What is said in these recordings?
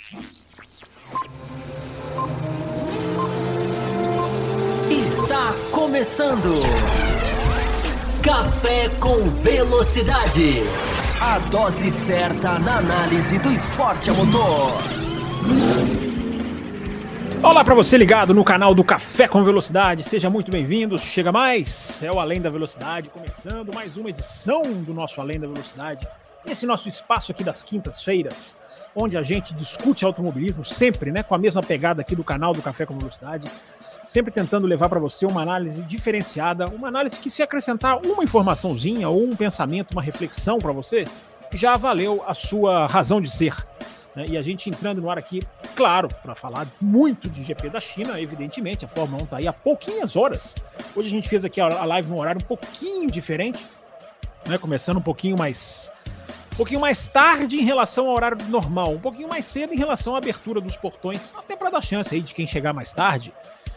Está começando Café com Velocidade, a dose certa na análise do esporte a motor. Olá para você ligado no canal do Café com Velocidade, seja muito bem-vindo, chega mais, é o Além da Velocidade, começando mais uma edição do nosso Além da Velocidade, esse nosso espaço aqui das quintas-feiras, onde a gente discute automobilismo, sempre, né, com a mesma pegada aqui do canal do Café com Velocidade, sempre tentando levar para você uma análise diferenciada, uma análise que, se acrescentar uma informaçãozinha ou um pensamento, uma reflexão para você, já valeu a sua razão de ser. Né? E a gente entrando no ar aqui, claro, para falar muito de GP da China, evidentemente, a Fórmula 1 está aí há pouquinhas horas. Hoje a gente fez aqui a live num horário um pouquinho diferente, né? Começando um pouquinho mais tarde em relação ao horário normal, um pouquinho mais cedo em relação à abertura dos portões, até para dar chance aí de quem chegar mais tarde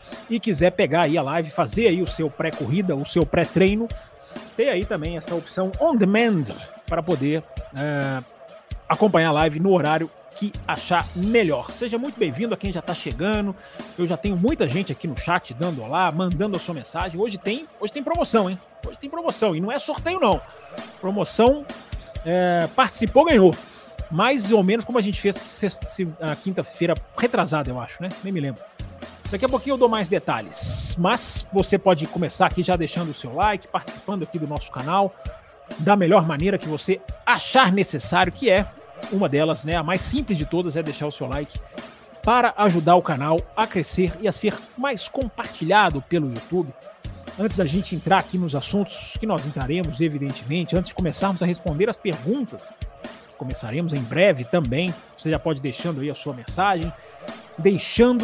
e quiser pegar aí a live, fazer aí o seu pré-corrida, o seu pré-treino, ter aí também essa opção on demand para poder acompanhar a live no horário que achar melhor. Seja muito bem-vindo a quem já está chegando. Eu já tenho muita gente aqui no chat dando olá, mandando a sua mensagem. Hoje tem promoção, hein? Hoje tem promoção e não é sorteio não. Promoção, participou, ganhou. Mais ou menos como a gente fez a quinta-feira retrasada, eu acho, né? Nem me lembro. Daqui a pouquinho eu dou mais detalhes, mas você pode começar aqui já deixando o seu like, participando aqui do nosso canal, da melhor maneira que você achar necessário, que é uma delas, né, a mais simples de todas, é deixar o seu like para ajudar o canal a crescer e a ser mais compartilhado pelo YouTube. Antes da gente entrar aqui nos assuntos que nós entraremos, evidentemente, antes de começarmos a responder as perguntas, começaremos em breve também, você já pode deixando aí a sua mensagem, deixando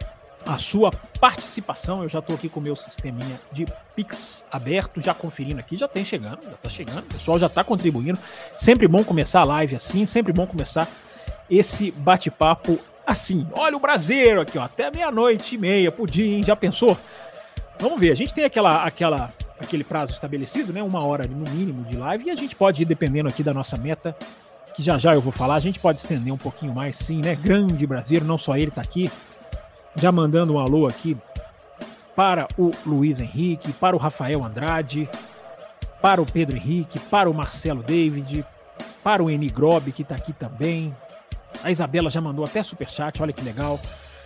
a sua participação. Eu já estou aqui com o meu sisteminha de Pix aberto, já conferindo aqui, já tá chegando, o pessoal já está contribuindo. Sempre bom começar a live assim, sempre bom começar esse bate-papo assim. Olha o braseiro aqui, ó, até 00:30 por dia, hein? Já pensou? Vamos ver, a gente tem aquele prazo estabelecido, né? 1 hora no mínimo de live, e a gente pode ir, dependendo aqui da nossa meta, que já eu vou falar, a gente pode estender um pouquinho mais, sim, né? Grande braseiro, não só ele tá aqui, já mandando um alô aqui para o Luiz Henrique, para o Rafael Andrade, para o Pedro Henrique, para o Marcelo David, para o Eni Grob, que está aqui também. A Isabela já mandou até superchat, olha que legal.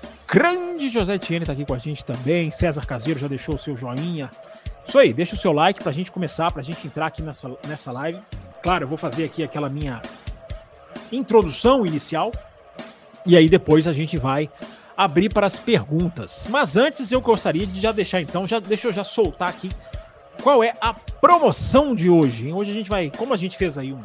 Grande José Etienne está aqui com a gente também. César Caseiro já deixou o seu joinha. Isso aí, deixa o seu like para a gente começar, para a gente entrar aqui nessa live. Claro, eu vou fazer aqui aquela minha introdução inicial e aí depois a gente vai abrir para as perguntas. Mas antes eu gostaria de já deixar então, deixa eu já soltar aqui qual é a promoção de hoje. Hoje a gente vai, como a gente fez aí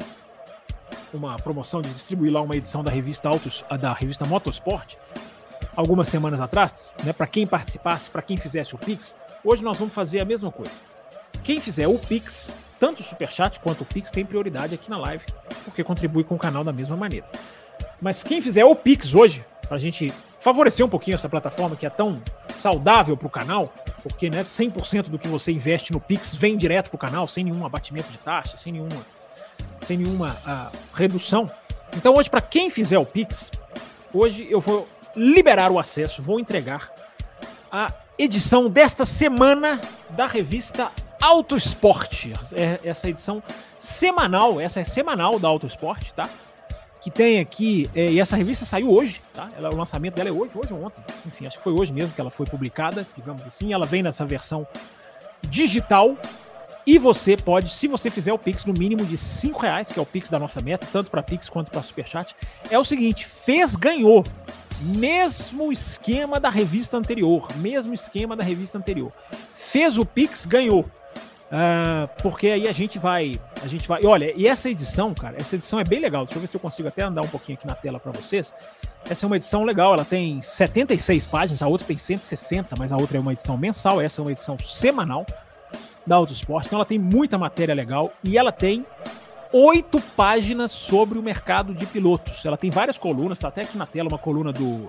uma promoção de distribuir lá uma edição da revista Motorsport algumas semanas atrás, né, para quem participasse, para quem fizesse o Pix, hoje nós vamos fazer a mesma coisa. Quem fizer o Pix, tanto o Superchat quanto o Pix tem prioridade aqui na live, porque contribui com o canal da mesma maneira. Mas quem fizer o Pix hoje, pra gente favorecer um pouquinho essa plataforma que é tão saudável para o canal, porque, né, 100% do que você investe no Pix vem direto para o canal, sem nenhum abatimento de taxa, sem nenhuma redução. Então hoje, para quem fizer o Pix, hoje eu vou liberar o acesso, vou entregar a edição desta semana da revista Autosport. Essa edição semanal, essa é semanal da Autosport, tá? Que tem aqui, e essa revista saiu hoje, tá? O lançamento dela é hoje ou ontem, enfim, acho que foi hoje mesmo que ela foi publicada, digamos assim. Ela vem nessa versão digital e você pode, se você fizer o Pix no mínimo de R$5, que é o Pix da nossa meta, tanto para Pix quanto para Superchat, é o seguinte, ganhou. Mesmo esquema da revista anterior. Fez o Pix, ganhou. Porque aí a gente vai. E olha, e essa edição, cara, essa edição é bem legal. Deixa eu ver se eu consigo até andar um pouquinho aqui na tela para vocês. Essa é uma edição legal, ela tem 76 páginas, a outra tem 160, mas a outra é uma edição mensal, essa é uma edição semanal da Autosport. Então ela tem muita matéria legal e ela tem 8 páginas sobre o mercado de pilotos. Ela tem várias colunas, tá até aqui na tela uma coluna do...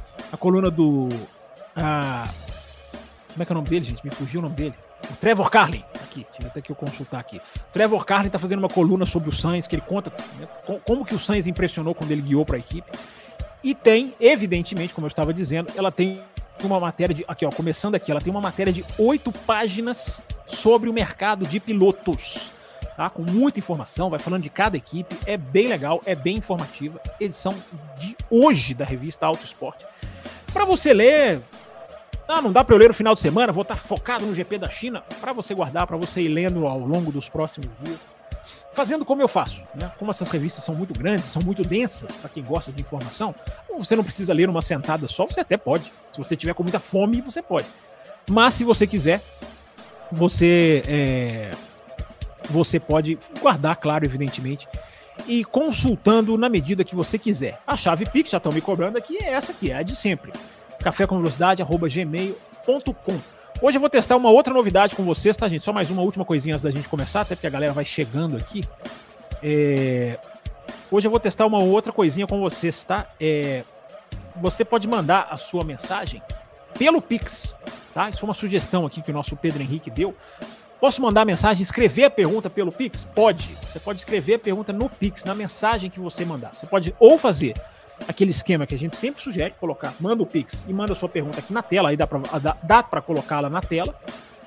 como é que é o nome dele, gente? Me fugiu o nome dele. O Trevor Carlin. Aqui, tive até que eu consultar aqui. O Trevor Carlin tá fazendo uma coluna sobre o Sainz, que ele conta, né, como que o Sainz impressionou quando ele guiou para a equipe. E tem, evidentemente, como eu estava dizendo, ela tem uma matéria de... Aqui, ó, começando aqui, ela tem uma matéria de 8 páginas sobre o mercado de pilotos. Tá? Com muita informação, vai falando de cada equipe, é bem legal, é bem informativa. Edição de hoje da revista Auto Esporte. Para você ler... não dá para eu ler no final de semana, vou estar focado no GP da China. Para você guardar, para você ir lendo ao longo dos próximos dias. Fazendo como eu faço, né? Como essas revistas são muito grandes, são muito densas, para quem gosta de informação, você não precisa ler numa sentada só, você até pode. Se você tiver com muita fome, você pode. Mas se você quiser, você pode guardar, claro, evidentemente, e consultando na medida que você quiser. A chave Pix, já estão me cobrando aqui, é essa aqui, é a de sempre. cafécomvelocidade@gmail.com. Hoje eu vou testar uma outra novidade com vocês, tá, gente? Só mais uma última coisinha antes da gente começar, até porque a galera vai chegando aqui. Hoje eu vou testar uma outra coisinha com vocês, tá? Você pode mandar a sua mensagem pelo Pix, tá? Isso foi uma sugestão aqui que o nosso Pedro Henrique deu. Posso mandar a mensagem, escrever a pergunta pelo Pix? Pode. Você pode escrever a pergunta no Pix, na mensagem que você mandar. Você pode ou fazer aquele esquema que a gente sempre sugere, colocar, manda o Pix e manda a sua pergunta aqui na tela, aí dá pra colocá-la na tela,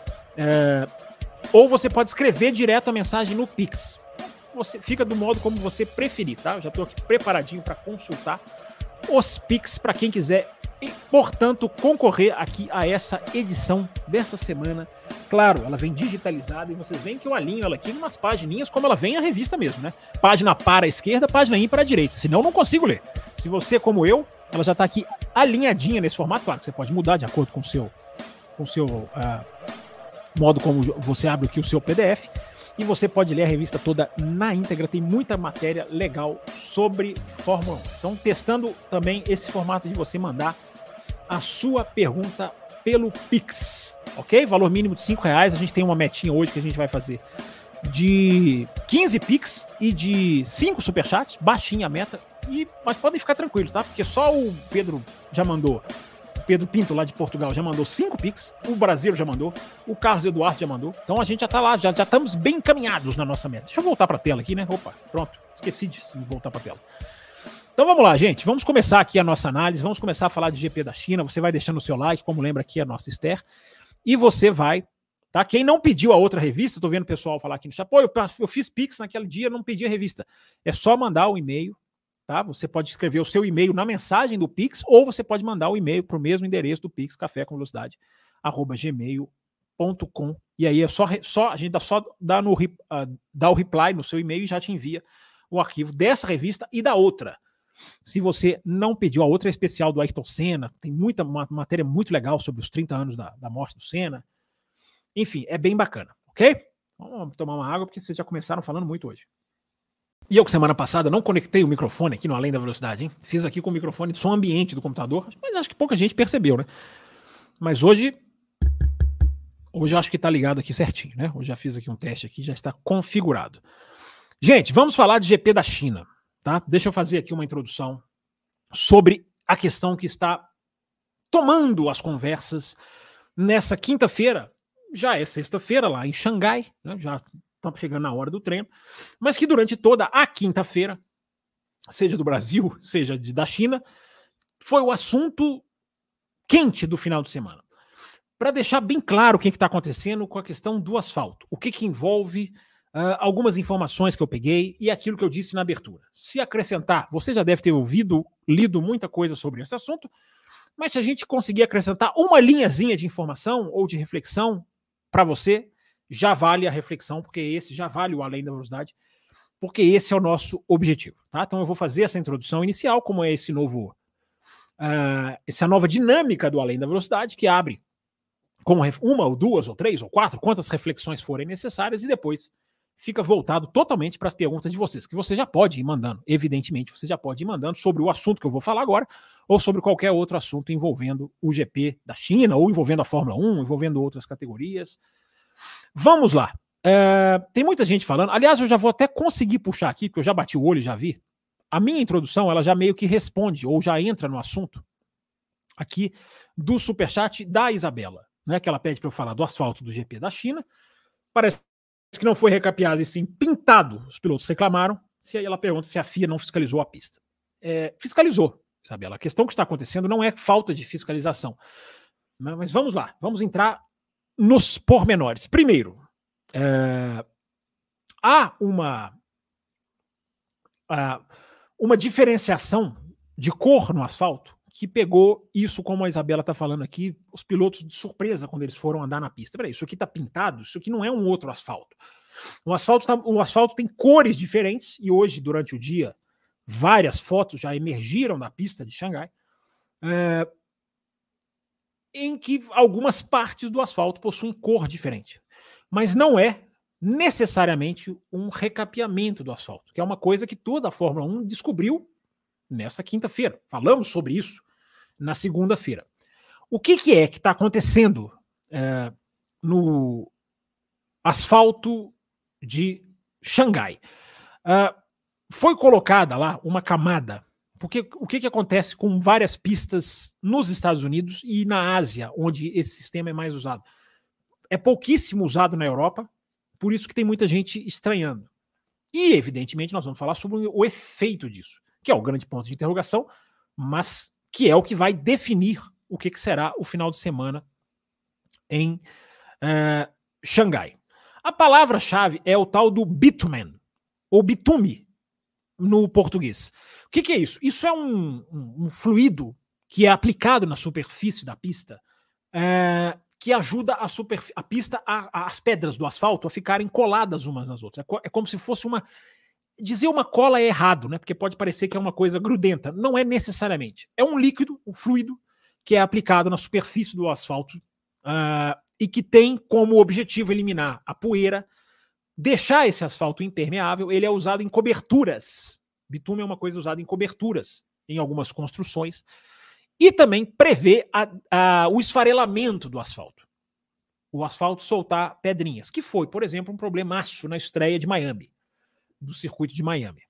ou você pode escrever direto a mensagem no Pix. Você fica do modo como você preferir, tá? Eu já tô aqui preparadinho para consultar os Pix para quem quiser e, portanto, concorrer aqui a essa edição dessa semana. Claro, ela vem digitalizada e vocês veem que eu alinho ela aqui em umas pagininhas como ela vem a revista mesmo, né? Página para a esquerda, página para a direita, senão eu não consigo ler. Se você, como eu, ela já está aqui alinhadinha nesse formato. Claro que você pode mudar de acordo com o seu modo como você abre aqui o seu PDF. E você pode ler a revista toda na íntegra. Tem muita matéria legal sobre Fórmula 1. Então, testando também esse formato de você mandar a sua pergunta pelo Pix. Ok? Valor mínimo de R$5. A gente tem uma metinha hoje que a gente vai fazer de 15 Pix e de 5 Superchats. Baixinha a meta. Mas podem ficar tranquilos, tá? Porque só o Pedro já mandou. O Pedro Pinto, lá de Portugal, já mandou 5 Pix. O Brasil já mandou. O Carlos Eduardo já mandou. Então a gente já tá lá, já estamos bem encaminhados na nossa meta. Deixa eu voltar pra tela aqui, né? Opa, pronto. Esqueci de voltar pra tela. Então vamos lá, gente. Vamos começar aqui a nossa análise. Vamos começar a falar de GP da China. Você vai deixando o seu like, como lembra aqui a nossa Esther. E você vai, tá? Quem não pediu a outra revista, tô vendo o pessoal falar aqui no chat. Pô, eu fiz Pix naquele dia, não pedi a revista. É só mandar o e-mail. Tá? Você pode escrever o seu e-mail na mensagem do Pix ou você pode mandar o e-mail para o mesmo endereço do Pix, cafécomvelocidade@gmail.com. E aí é só a gente dá o reply no seu e-mail e já te envia o arquivo dessa revista e da outra. Se você não pediu, a outra é especial do Ayrton Senna, tem uma matéria muito legal sobre os 30 anos da morte do Senna. Enfim, é bem bacana, ok? Vamos tomar uma água porque vocês já começaram falando muito hoje. E eu, que semana passada, não conectei o microfone aqui no Além da Velocidade, hein? Fiz aqui com o microfone de som ambiente do computador, mas acho que pouca gente percebeu, né? Mas hoje eu acho que tá ligado aqui certinho, né? Hoje já fiz aqui um teste aqui, já está configurado. Gente, vamos falar de GP da China, tá? Deixa eu fazer aqui uma introdução sobre a questão que está tomando as conversas nessa quinta-feira. Já é sexta-feira lá em Xangai, né? Já estamos chegando na hora do treino, mas que durante toda a quinta-feira, seja do Brasil, seja da China, foi o assunto quente do final de semana. Para deixar bem claro o que está acontecendo com a questão do asfalto, o que envolve algumas informações que eu peguei e aquilo que eu disse na abertura. Se acrescentar, você já deve ter lido muita coisa sobre esse assunto, mas se a gente conseguir acrescentar uma linhazinha de informação ou de reflexão para você, já vale a reflexão, porque esse já vale o Além da Velocidade, porque esse é o nosso objetivo, tá? Então eu vou fazer essa introdução inicial, como é essa nova dinâmica do Além da Velocidade, que abre com uma ou duas ou três ou quatro, quantas reflexões forem necessárias, e depois fica voltado totalmente para as perguntas de vocês, que você já pode ir mandando, evidentemente, você já pode ir mandando sobre o assunto que eu vou falar agora, ou sobre qualquer outro assunto envolvendo o GP da China, ou envolvendo a Fórmula 1, envolvendo outras categorias. Vamos lá. Tem muita gente falando. Aliás, eu já vou até conseguir puxar aqui, porque eu já bati o olho e já vi. A minha introdução, ela já meio que responde, ou já entra no assunto aqui do superchat da Isabela, né, que ela pede para eu falar do asfalto do GP da China. Parece que não foi recapeado e sim pintado. Os pilotos reclamaram. Ela pergunta se a FIA não fiscalizou a pista. Fiscalizou. Isabela. A questão que está acontecendo não é falta de fiscalização. Mas vamos lá, vamos entrar nos pormenores. Primeiro, há uma diferenciação de cor no asfalto que pegou isso, como a Isabela está falando aqui, os pilotos de surpresa quando eles foram andar na pista. Peraí, isso aqui está pintado, isso aqui não é um outro asfalto. O asfalto tem cores diferentes e hoje, durante o dia, várias fotos já emergiram da pista de Xangai, em que algumas partes do asfalto possuem cor diferente. Mas não é necessariamente um recapeamento do asfalto, que é uma coisa que toda a Fórmula 1 descobriu nessa quinta-feira. Falamos sobre isso na segunda-feira. O que é que está acontecendo no asfalto de Xangai? Foi colocada lá uma camada, porque o que acontece com várias pistas nos Estados Unidos e na Ásia, onde esse sistema é mais usado? É pouquíssimo usado na Europa, por isso que tem muita gente estranhando. E, evidentemente, nós vamos falar sobre o efeito disso, que é o grande ponto de interrogação, mas que é o que vai definir o que será o final de semana em Xangai. A palavra-chave é o tal do bitumen, ou bitume, no português. O que é isso? Isso é um fluido que é aplicado na superfície da pista, que ajuda a pista, as pedras do asfalto, a ficarem coladas umas nas outras. É como se fosse uma... Dizer uma cola é errado, né? Porque pode parecer que é uma coisa grudenta. Não é necessariamente. É um líquido, um fluido, que é aplicado na superfície do asfalto e que tem como objetivo eliminar a poeira, deixar esse asfalto impermeável. Ele é usado em coberturas. Bitume é uma coisa usada em coberturas, em algumas construções. E também prevê o esfarelamento do asfalto. O asfalto soltar pedrinhas, que foi, por exemplo, um problemaço na estreia de Miami, do circuito de Miami.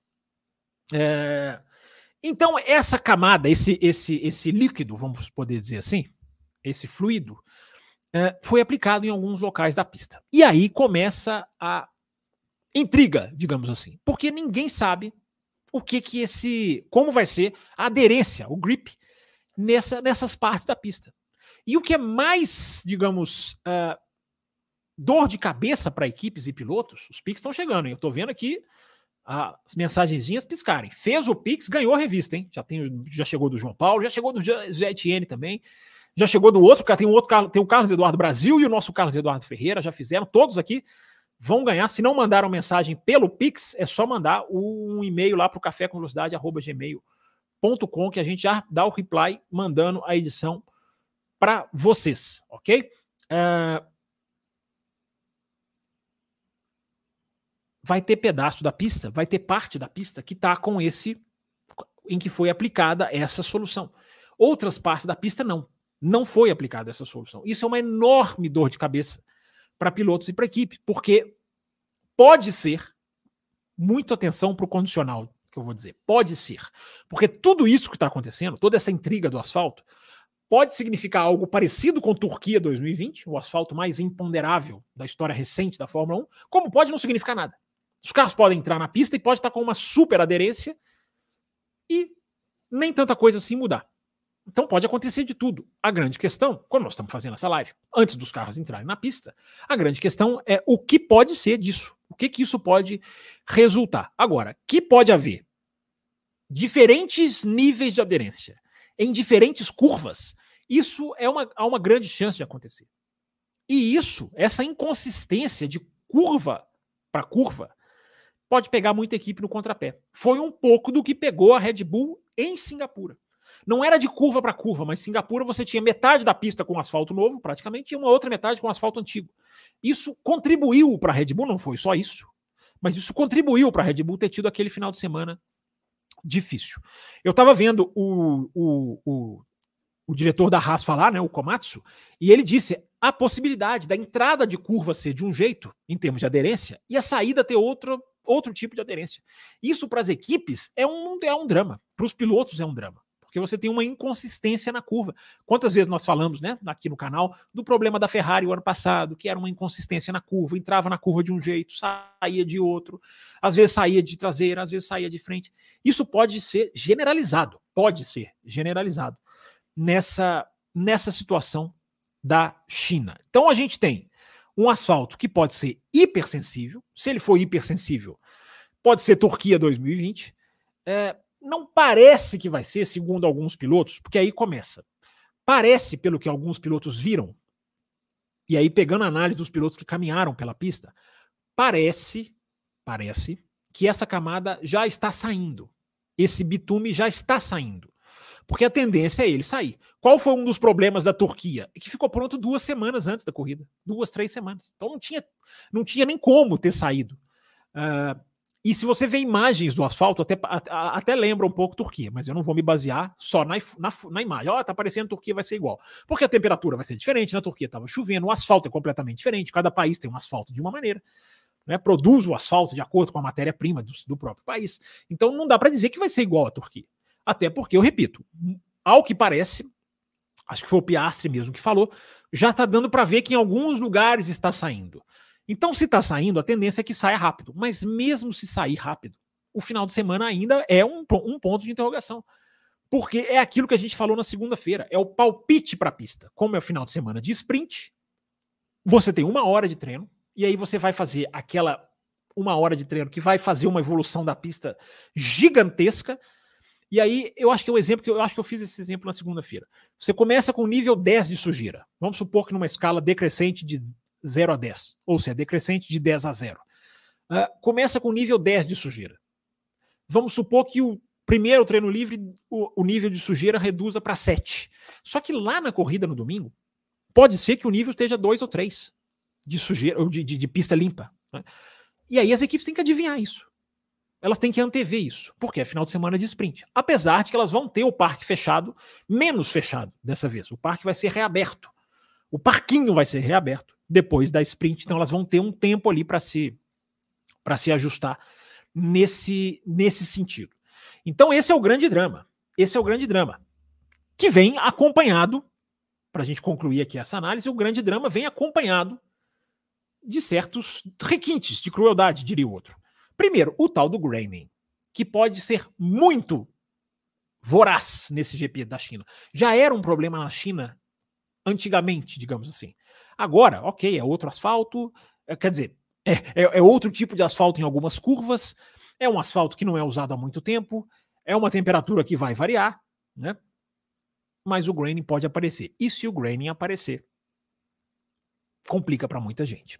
Então, essa camada, esse líquido, vamos poder dizer assim, esse fluido, foi aplicado em alguns locais da pista. E aí começa a intriga, digamos assim, porque ninguém sabe como vai ser a aderência, o grip, nessas partes da pista. E o que é mais, digamos, dor de cabeça para equipes e pilotos, os Pix estão chegando, hein? Eu estou vendo aqui as mensagenzinhas piscarem. Fez o Pix, ganhou a revista, hein? Já chegou do João Paulo, já chegou do Zé Etienne também, já chegou do outro, tem o Carlos Eduardo Brasil e o nosso Carlos Eduardo Ferreira, já fizeram, todos aqui vão ganhar. Se não mandaram mensagem pelo Pix, é só mandar um e-mail lá para o cafécomvelocidade@gmail.com, que a gente já dá o reply mandando a edição para vocês, ok? Vai ter pedaço da pista, vai ter parte da pista que está em que foi aplicada essa solução. Outras partes da pista não foi aplicada essa solução. Isso é uma enorme dor de cabeça para pilotos e para equipe, porque pode ser, muita atenção para o condicional, que eu vou dizer, pode ser, porque tudo isso que está acontecendo, toda essa intriga do asfalto, pode significar algo parecido com Turquia 2020, o asfalto mais imponderável da história recente da Fórmula 1, como pode não significar nada. Os carros podem entrar na pista e pode estar com uma super aderência e nem tanta coisa assim mudar. Então pode acontecer de tudo. A grande questão, quando nós estamos fazendo essa live, antes dos carros entrarem na pista, a grande questão é o que pode ser disso. O que isso pode resultar. Agora, que pode haver diferentes níveis de aderência em diferentes curvas, isso há uma grande chance de acontecer. E essa inconsistência de curva para curva, pode pegar muita equipe no contrapé. Foi um pouco do que pegou a Red Bull em Singapura. Não era de curva para curva, mas em Singapura você tinha metade da pista com asfalto novo, praticamente, e uma outra metade com asfalto antigo. Isso contribuiu para a Red Bull, não foi só isso, mas isso contribuiu para a Red Bull ter tido aquele final de semana difícil. Eu estava vendo o diretor da Haas falar, né, o Komatsu, e ele disse a possibilidade da entrada de curva ser de um jeito, em termos de aderência, e a saída ter outro tipo de aderência. Isso para as equipes é um drama, para os pilotos é um drama, porque você tem uma inconsistência na curva. Quantas vezes nós falamos, né, aqui no canal, do problema da Ferrari o ano passado, que era uma inconsistência na curva, entrava na curva de um jeito, saía de outro, às vezes saía de traseira, às vezes saía de frente. Isso pode ser generalizado, pode ser generalizado nessa situação da China. Então a gente tem um asfalto que pode ser hipersensível. Se ele for hipersensível, pode ser Turquia 2020. Não parece que vai ser, segundo alguns pilotos, porque aí começa. Parece, pelo que alguns pilotos viram, e aí pegando a análise dos pilotos que caminharam pela pista, parece que essa camada já está saindo. Esse bitume já está saindo. Porque a tendência é ele sair. Qual foi um dos problemas da Turquia? Que ficou pronto 2 semanas antes da corrida. 2, 3 semanas. Então não tinha nem como ter saído. E se você vê imagens do asfalto, até lembra um pouco Turquia, mas eu não vou me basear só na imagem. Tá aparecendo Turquia, vai ser igual. Porque a temperatura vai ser diferente. Na Turquia estava chovendo, o asfalto é completamente diferente. Cada país tem um asfalto de uma maneira. Né, produz o asfalto de acordo com a matéria-prima do próprio país. Então não dá para dizer que vai ser igual à Turquia. Até porque, eu repito, ao que parece, acho que foi o Piastri mesmo que falou, já está dando para ver que em alguns lugares está saindo. Então, se está saindo, a tendência é que saia rápido. Mas mesmo se sair rápido, o final de semana ainda é um ponto de interrogação. Porque é aquilo que a gente falou na segunda-feira, é o palpite para a pista. Como é o final de semana de sprint, você tem 1 hora de treino, e aí você vai fazer aquela 1 hora de treino que vai fazer uma evolução da pista gigantesca. E aí eu acho que é o exemplo que eu fiz esse exemplo na segunda-feira. Você começa com nível 10 de sujeira. Vamos supor que numa escala decrescente de 0 a 10, ou seja, decrescente de 10 a 0. Começa com nível 10 de sujeira. Vamos supor que o primeiro treino livre, o nível de sujeira reduza para 7. Só que lá na corrida no domingo, pode ser que o nível esteja 2 ou 3 de sujeira, ou de pista limpa. Né? E aí as equipes têm que adivinhar isso. Elas têm que antever isso, porque é final de semana de sprint. Apesar de que elas vão ter o parque fechado, menos fechado dessa vez. O parque vai ser reaberto. O parquinho vai ser reaberto depois da sprint, então elas vão ter um tempo ali para se ajustar nesse sentido. Então esse é o grande drama. Esse é o grande drama. Que vem acompanhado, para a gente concluir aqui essa análise, o grande drama vem acompanhado de certos requintes de crueldade, diria o outro. Primeiro, o tal do graining, que pode ser muito voraz nesse GP da China. Já era um problema na China antigamente, digamos assim. Agora, ok, é outro asfalto, quer dizer, é outro tipo de asfalto em algumas curvas, é um asfalto que não é usado há muito tempo, é uma temperatura que vai variar, né? Mas o graining pode aparecer. E se o graining aparecer, complica para muita gente.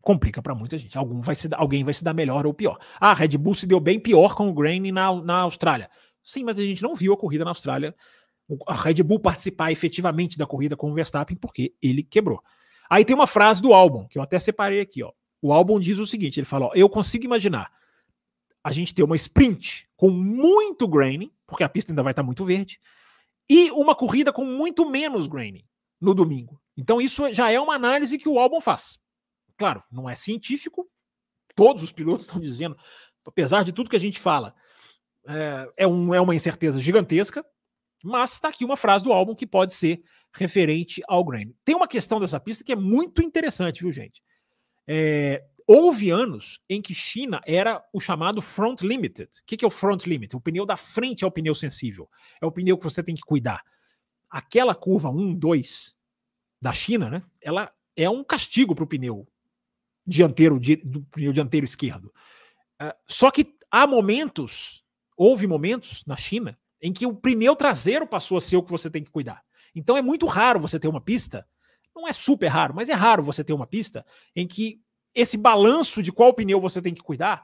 Alguém vai se dar melhor ou pior. A Red Bull se deu bem pior com o graining na Austrália. Sim, mas a gente não viu a corrida na Austrália, a Red Bull participar efetivamente da corrida com o Verstappen, porque ele quebrou. Aí tem uma frase do Albon, que eu até separei aqui. Ó. O Albon diz o seguinte, ele fala, ó, eu consigo imaginar a gente ter uma sprint com muito graining, porque a pista ainda vai estar muito verde, e uma corrida com muito menos graining no domingo. Então isso já é uma análise que o Albon faz. Claro, não é científico, todos os pilotos estão dizendo, apesar de tudo que a gente fala, é uma incerteza gigantesca, mas está aqui uma frase do Albon que pode ser referente ao graining. Tem uma questão dessa pista que é muito interessante, viu, gente? Houve anos em que China era o chamado front limited. O que é o front limit? O pneu da frente é o pneu sensível. É o pneu que você tem que cuidar. Aquela curva 1, 2 da China, né? Ela é um castigo para o pneu dianteiro, do pneu dianteiro esquerdo. Só que houve momentos na China em que o pneu traseiro passou a ser o que você tem que cuidar. Então é muito raro você ter uma pista, não é super raro, mas é raro você ter uma pista em que esse balanço de qual pneu você tem que cuidar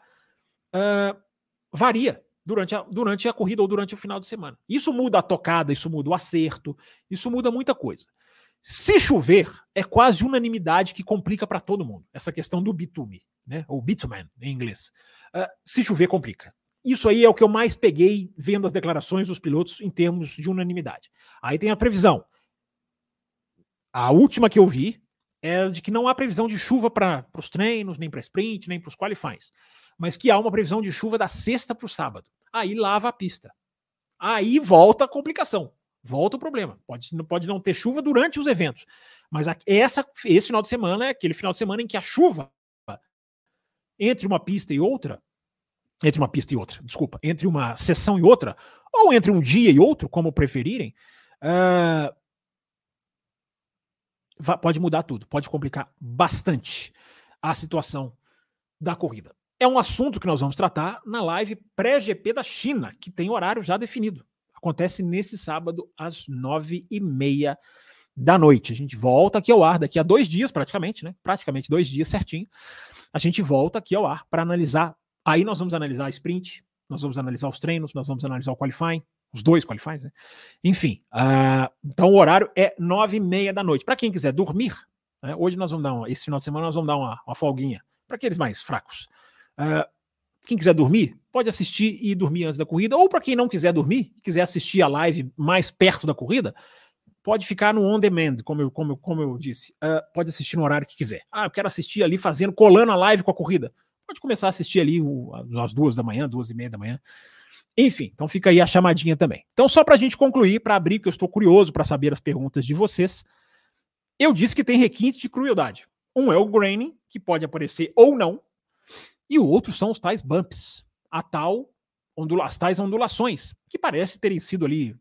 varia durante a corrida ou durante o final de semana. Isso muda a tocada, isso muda o acerto, isso muda muita coisa. Se chover, é quase unanimidade que complica para todo mundo. Essa questão do bitume, né? Ou bitumen em inglês. Se chover, complica. Isso aí é o que eu mais peguei vendo as declarações dos pilotos em termos de unanimidade. Aí tem a previsão. A última que eu vi era de que não há previsão de chuva para os treinos, nem para sprint, nem para os qualifies. Mas que há uma previsão de chuva da sexta para o sábado. Aí lava a pista. Aí volta a complicação. Volta o problema. Pode não ter chuva durante os eventos. Mas esse final de semana é aquele final de semana em que a chuva entre uma pista e outra entre uma pista e outra, desculpa, entre uma sessão e outra, ou entre um dia e outro, como preferirem, pode mudar tudo, pode complicar bastante a situação da corrida. É um assunto que nós vamos tratar na live pré-GP da China, que tem horário já definido. Acontece nesse sábado, às 9h30 da noite. A gente volta aqui ao ar daqui a 2 dias, praticamente, né? Praticamente 2 dias certinho. A gente volta aqui ao ar para analisar. Aí nós vamos analisar a sprint, nós vamos analisar os treinos, nós vamos analisar o qualifying, os 2 qualifying, né? Enfim, então o horário é 9h30 da noite. Para quem quiser dormir, né? Hoje nós vamos dar esse final de semana nós vamos dar uma folguinha para aqueles mais fracos. Quem quiser dormir, pode assistir e dormir antes da corrida, ou para quem não quiser dormir, quiser assistir a live mais perto da corrida, pode ficar no on demand, como eu disse. Pode assistir no horário que quiser. Eu quero assistir ali colando a live com a corrida. Pode começar a assistir ali às 2 da manhã, 2h30 da manhã. Enfim, então fica aí a chamadinha também. Então, só para a gente concluir, para abrir, que eu estou curioso para saber as perguntas de vocês, eu disse que tem requinte de crueldade. Um é o graining, que pode aparecer ou não, e o outro são os tais bumps, as tais ondulações, que parecem terem sido ali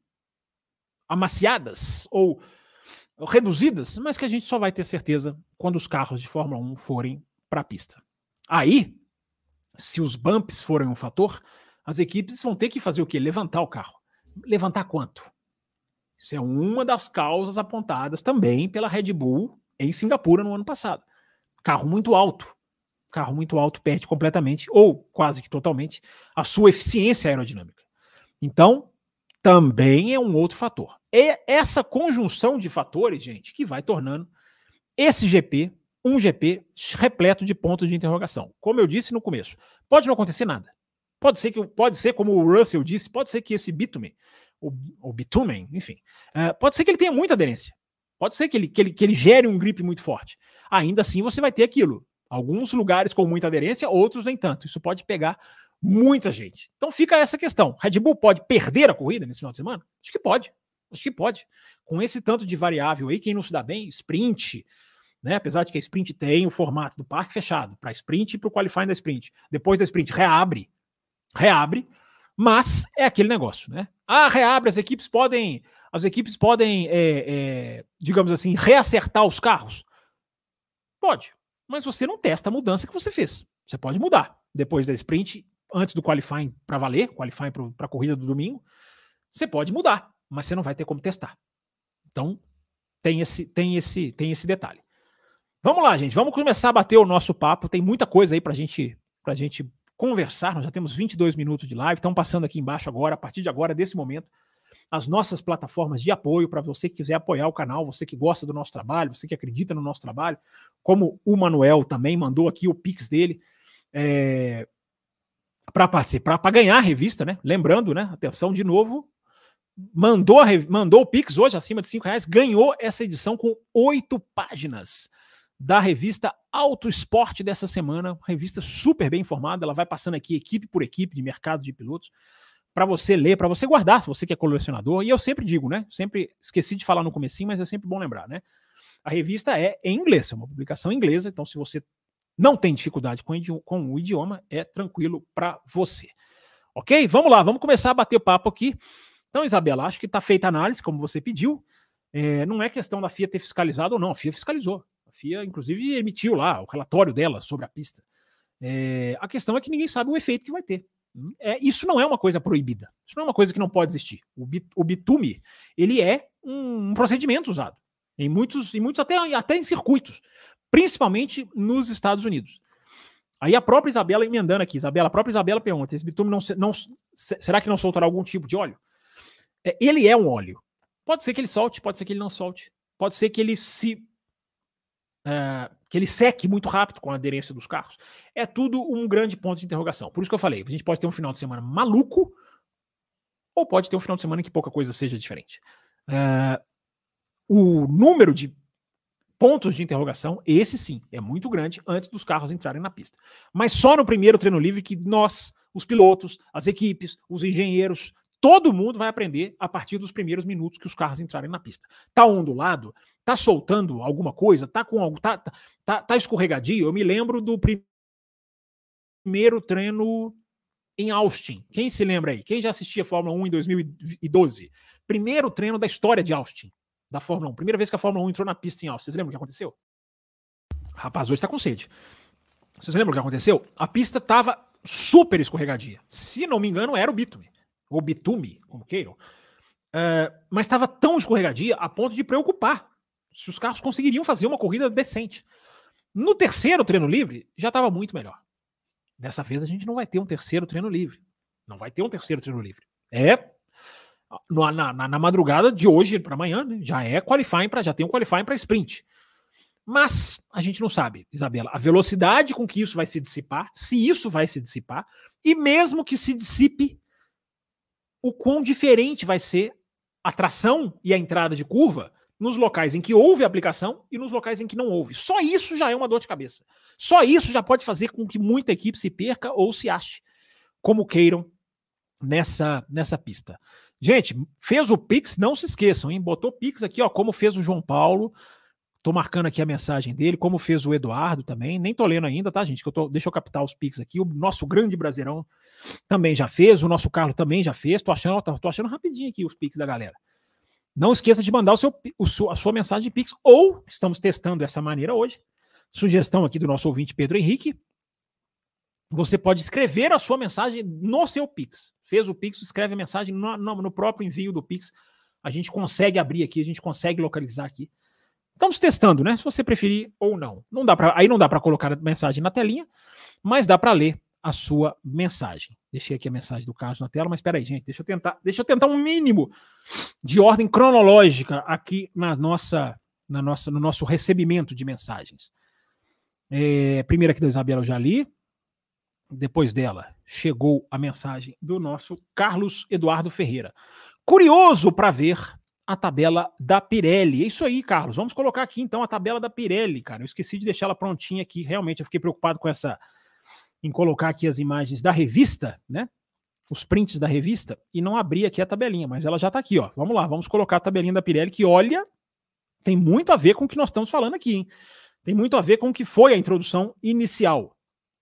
amaciadas ou reduzidas, mas que a gente só vai ter certeza quando os carros de Fórmula 1 forem para a pista. Aí, se os bumps forem um fator, as equipes vão ter que fazer o quê? Levantar o carro. Levantar quanto? Isso é uma das causas apontadas também pela Red Bull em Singapura no ano passado. Carro muito alto perde completamente, ou quase que totalmente, a sua eficiência aerodinâmica. Então, também é um outro fator. É essa conjunção de fatores, gente, que vai tornando esse GP um GP repleto de pontos de interrogação. Como eu disse no começo, pode não acontecer nada. Pode ser, como o Russell disse, pode ser que esse bitumen, o bitumen, enfim, pode ser que ele tenha muita aderência. Pode ser que ele gere um grip muito forte. Ainda assim, você vai ter aquilo. Alguns lugares com muita aderência, outros nem tanto. Isso pode pegar muita gente. Então fica essa questão. Red Bull pode perder a corrida nesse final de semana? Acho que pode. Com esse tanto de variável aí, quem não se dá bem, sprint, né? Apesar de que a sprint tem o formato do parque fechado, para sprint e para o qualifying da sprint. Depois da sprint, reabre, mas é aquele negócio, né? Reabre, as equipes podem, digamos assim, reacertar os carros? Pode. Mas você não testa a mudança que você fez. Você pode mudar. Depois da sprint, antes do qualifying para valer, qualifying para a corrida do domingo, você pode mudar, mas você não vai ter como testar. Então, tem esse detalhe. Vamos lá, gente. Vamos começar a bater o nosso papo. Tem muita coisa aí pra gente conversar. Nós já temos 22 minutos de live. Estão passando aqui embaixo agora, a partir de agora, desse momento, as nossas plataformas de apoio para você que quiser apoiar o canal, você que gosta do nosso trabalho, você que acredita no nosso trabalho, como o Manuel também mandou aqui o Pix dele para participar, para ganhar a revista, né? Lembrando, né? Atenção de novo, mandou o Pix hoje acima de R$5, ganhou essa edição com 8 páginas da revista Auto Esporte dessa semana, revista super bem informada, ela vai passando aqui equipe por equipe de mercado de pilotos, para você ler, para você guardar, se você que é colecionador. E eu sempre digo, né? Sempre esqueci de falar no comecinho, mas é sempre bom lembrar, né? A revista é em inglês, é uma publicação inglesa, então se você não tem dificuldade com o idioma, é tranquilo para você. Ok? Vamos lá, vamos começar a bater papo aqui. Então, Isabela, acho que está feita a análise, como você pediu. Não é questão da FIA ter fiscalizado ou não, a FIA fiscalizou. A FIA, inclusive, emitiu lá o relatório dela sobre a pista. A questão é que ninguém sabe o efeito que vai ter. Isso não é uma coisa proibida. Isso não é uma coisa que não pode existir. O bitume, ele é um procedimento usado em muitos até em circuitos, principalmente nos Estados Unidos. Aí a própria Isabela emendando aqui, a própria Isabela pergunta, esse bitume será que não soltará algum tipo de óleo? Ele é um óleo. Pode ser que ele solte, pode ser que ele não solte. Pode ser que ele seque muito rápido com a aderência dos carros. É tudo um grande ponto de interrogação. Por isso que eu falei, a gente pode ter um final de semana maluco ou pode ter um final de semana em que pouca coisa seja diferente. O número de pontos de interrogação, esse sim, é muito grande antes dos carros entrarem na pista. Mas só no primeiro treino livre que nós, os pilotos, as equipes, os engenheiros, todo mundo vai aprender a partir dos primeiros minutos que os carros entrarem na pista. Tá ondulado? Tá soltando alguma coisa? Tá escorregadio? Eu me lembro do primeiro treino em Austin. Quem se lembra aí? Quem já assistia Fórmula 1 em 2012? Primeiro treino da história de Austin, da Fórmula 1. Primeira vez que a Fórmula 1 entrou na pista em Austin. Vocês lembram o que aconteceu? Rapaz, hoje tá com sede. Vocês lembram o que aconteceu? A pista tava super escorregadia. Se não me engano, era o bitume. Ou bitume, como queiram. Mas estava tão escorregadia a ponto de preocupar se os carros conseguiriam fazer uma corrida decente. No terceiro treino livre, já estava muito melhor. Dessa vez a gente não vai ter um terceiro treino livre. Não vai ter um terceiro treino livre. Na madrugada de hoje para amanhã, né, já tem um qualifying para sprint. Mas a gente não sabe, Isabela, a velocidade com que isso vai se dissipar, se isso vai se dissipar, e mesmo que se dissipe, o quão diferente vai ser a tração e a entrada de curva nos locais em que houve aplicação e nos locais em que não houve. Só isso já é uma dor de cabeça. Só isso já pode fazer com que muita equipe se perca ou se ache, como queiram, nessa pista. Gente, fez o Pix, não se esqueçam, hein? Botou Pix aqui, ó, como fez o João Paulo. Tô marcando aqui a mensagem dele, como fez o Eduardo também. Nem tô lendo ainda, tá, gente? Deixa eu captar os Pix aqui. O nosso grande Brasileirão também já fez. O nosso Carlos também já fez. Tô achando rapidinho aqui os Pix da galera. Não esqueça de mandar a sua mensagem de Pix. Ou, estamos testando essa maneira hoje. Sugestão aqui do nosso ouvinte Pedro Henrique. Você pode escrever a sua mensagem no seu Pix. Fez o Pix, escreve a mensagem no próprio envio do Pix. A gente consegue abrir aqui, a gente consegue localizar aqui. Estamos testando, né? Se você preferir ou não. Aí não dá para colocar a mensagem na telinha, mas dá para ler a sua mensagem. Deixei aqui a mensagem do Carlos na tela, mas espera aí, gente. Deixa eu tentar um mínimo de ordem cronológica aqui no nosso recebimento de mensagens. Primeiro aqui da Isabela eu já li. Depois dela chegou a mensagem do nosso Carlos Eduardo Ferreira. Curioso para ver a tabela da Pirelli. É isso aí, Carlos. Vamos colocar aqui, então, a tabela da Pirelli, cara. Eu esqueci de deixar ela prontinha aqui. Realmente, eu fiquei preocupado em colocar aqui as imagens da revista, né? Os prints da revista, e não abri aqui a tabelinha, mas ela já tá aqui, ó. Vamos lá, vamos colocar a tabelinha da Pirelli, que, olha, tem muito a ver com o que nós estamos falando aqui, hein? Tem muito a ver com o que foi a introdução inicial.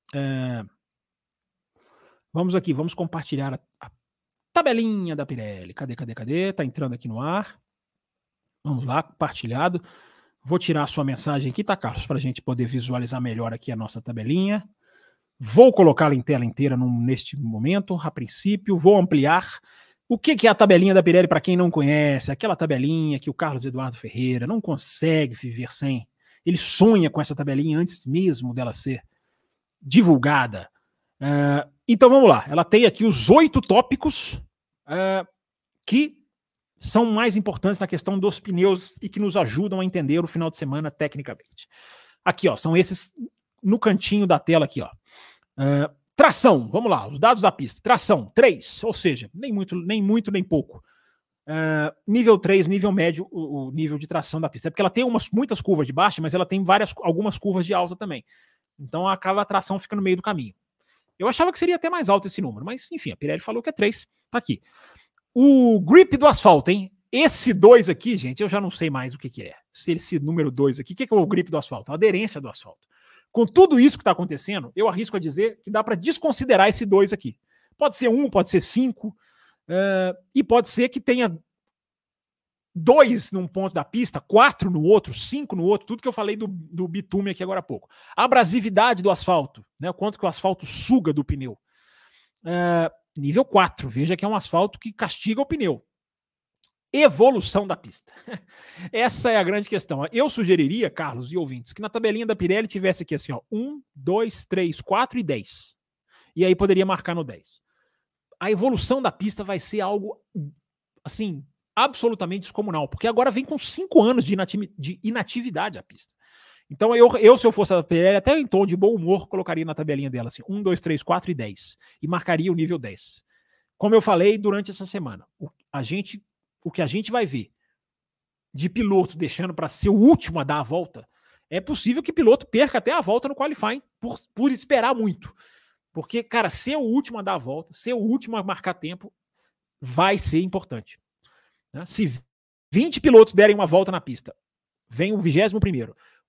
Vamos aqui, vamos compartilhar a tabelinha da Pirelli. Cadê? Tá entrando aqui no ar. Vamos lá, compartilhado. Vou tirar a sua mensagem aqui, tá, Carlos? Para a gente poder visualizar melhor aqui a nossa tabelinha. Vou colocá-la em tela inteira neste momento, a princípio. Vou ampliar. O que é a tabelinha da Pirelli, para quem não conhece? Aquela tabelinha que o Carlos Eduardo Ferreira não consegue viver sem. Ele sonha com essa tabelinha antes mesmo dela ser divulgada. Então vamos lá, ela tem aqui os 8 tópicos que são mais importantes na questão dos pneus e que nos ajudam a entender o final de semana tecnicamente. Aqui, ó, são esses no cantinho da tela aqui, ó. Tração, vamos lá, os dados da pista. Tração, 3, ou seja, nem muito, nem pouco. Nível 3, nível médio, o nível de tração da pista. É porque ela tem muitas curvas de baixa, mas ela tem algumas curvas de alta também. Então acaba a tração fica no meio do caminho. Eu achava que seria até mais alto esse número, mas enfim, a Pirelli falou que é 3. Tá aqui. O grip do asfalto, hein? Esse 2 aqui, gente, eu já não sei mais o que é. Esse número 2 aqui, o que é o grip do asfalto? A aderência do asfalto. Com tudo isso que está acontecendo, eu arrisco a dizer que dá para desconsiderar esse 2 aqui. Pode ser 1, pode ser 5, e pode ser que tenha 2 num ponto da pista, 4 no outro, 5 no outro, tudo que eu falei do bitume aqui agora há pouco. A abrasividade do asfalto, né? O quanto que o asfalto suga do pneu. Nível 4, veja que é um asfalto que castiga o pneu. Evolução da pista. Essa é a grande questão. Eu sugeriria, Carlos e ouvintes, que na tabelinha da Pirelli tivesse aqui assim, ó, 1, 2, 3, 4 e 10. E aí poderia marcar no 10. A evolução da pista vai ser algo, assim, absolutamente descomunal, porque agora vem com 5 anos de inatividade a pista. Então se eu fosse a Pirelli, até em tom de bom humor, colocaria na tabelinha dela assim, 1, 2, 3, 4 e 10. E marcaria o nível 10. Como eu falei durante essa semana, o que a gente vai ver de piloto deixando para ser o último a dar a volta, é possível que piloto perca até a volta no qualifying por esperar muito. Porque, cara, ser o último a dar a volta, ser o último a marcar tempo, vai ser importante. Se 20 pilotos derem uma volta na pista, vem o 21º.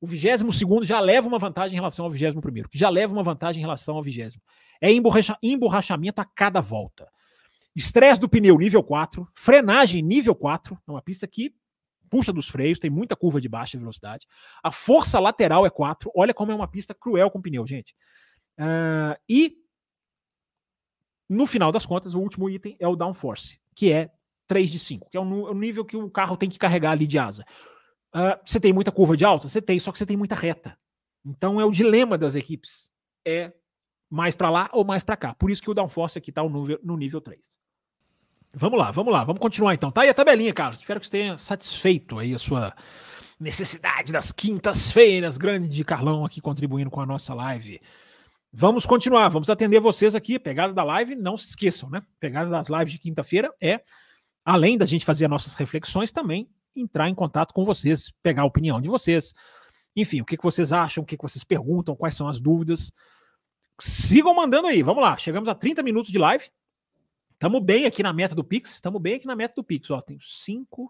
O 22º já leva uma vantagem em relação ao 21º, que já leva uma vantagem em relação ao 20º. É emborrachamento a cada volta. Estresse do pneu nível 4, frenagem nível 4, é uma pista que puxa dos freios, tem muita curva de baixa velocidade. A força lateral é 4, olha como é uma pista cruel com pneu, gente. E, no final das contas, o último item é o downforce, que é 3 de 5, que é o nível que o carro tem que carregar ali de asa. Você tem muita curva de alta? Você tem, só que você tem muita reta. Então é o dilema das equipes. É mais para lá ou mais para cá. Por isso que o downforce aqui está no nível 3. Vamos lá. Vamos continuar então. Tá aí a tabelinha, Carlos. Espero que você tenha satisfeito aí a sua necessidade das quintas-feiras. Grande Carlão aqui contribuindo com a nossa live. Vamos continuar. Vamos atender vocês aqui. Pegada da live, não se esqueçam, né? Pegada das lives de quinta-feira é, além da gente fazer as nossas reflexões, também entrar em contato com vocês, pegar a opinião de vocês, enfim, o que vocês acham, o que vocês perguntam, quais são as dúvidas. Sigam mandando aí, vamos lá, chegamos a 30 minutos de live, estamos bem aqui na meta do Pix, ó, tem 5,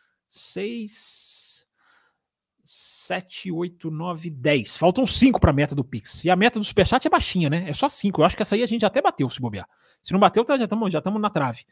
6, 7, 8, 9, 10, faltam 5 para a meta do Pix, e a meta do Superchat é baixinha, né, é só 5, eu acho que essa aí a gente até bateu, se bobear, se não bateu, já estamos na trave.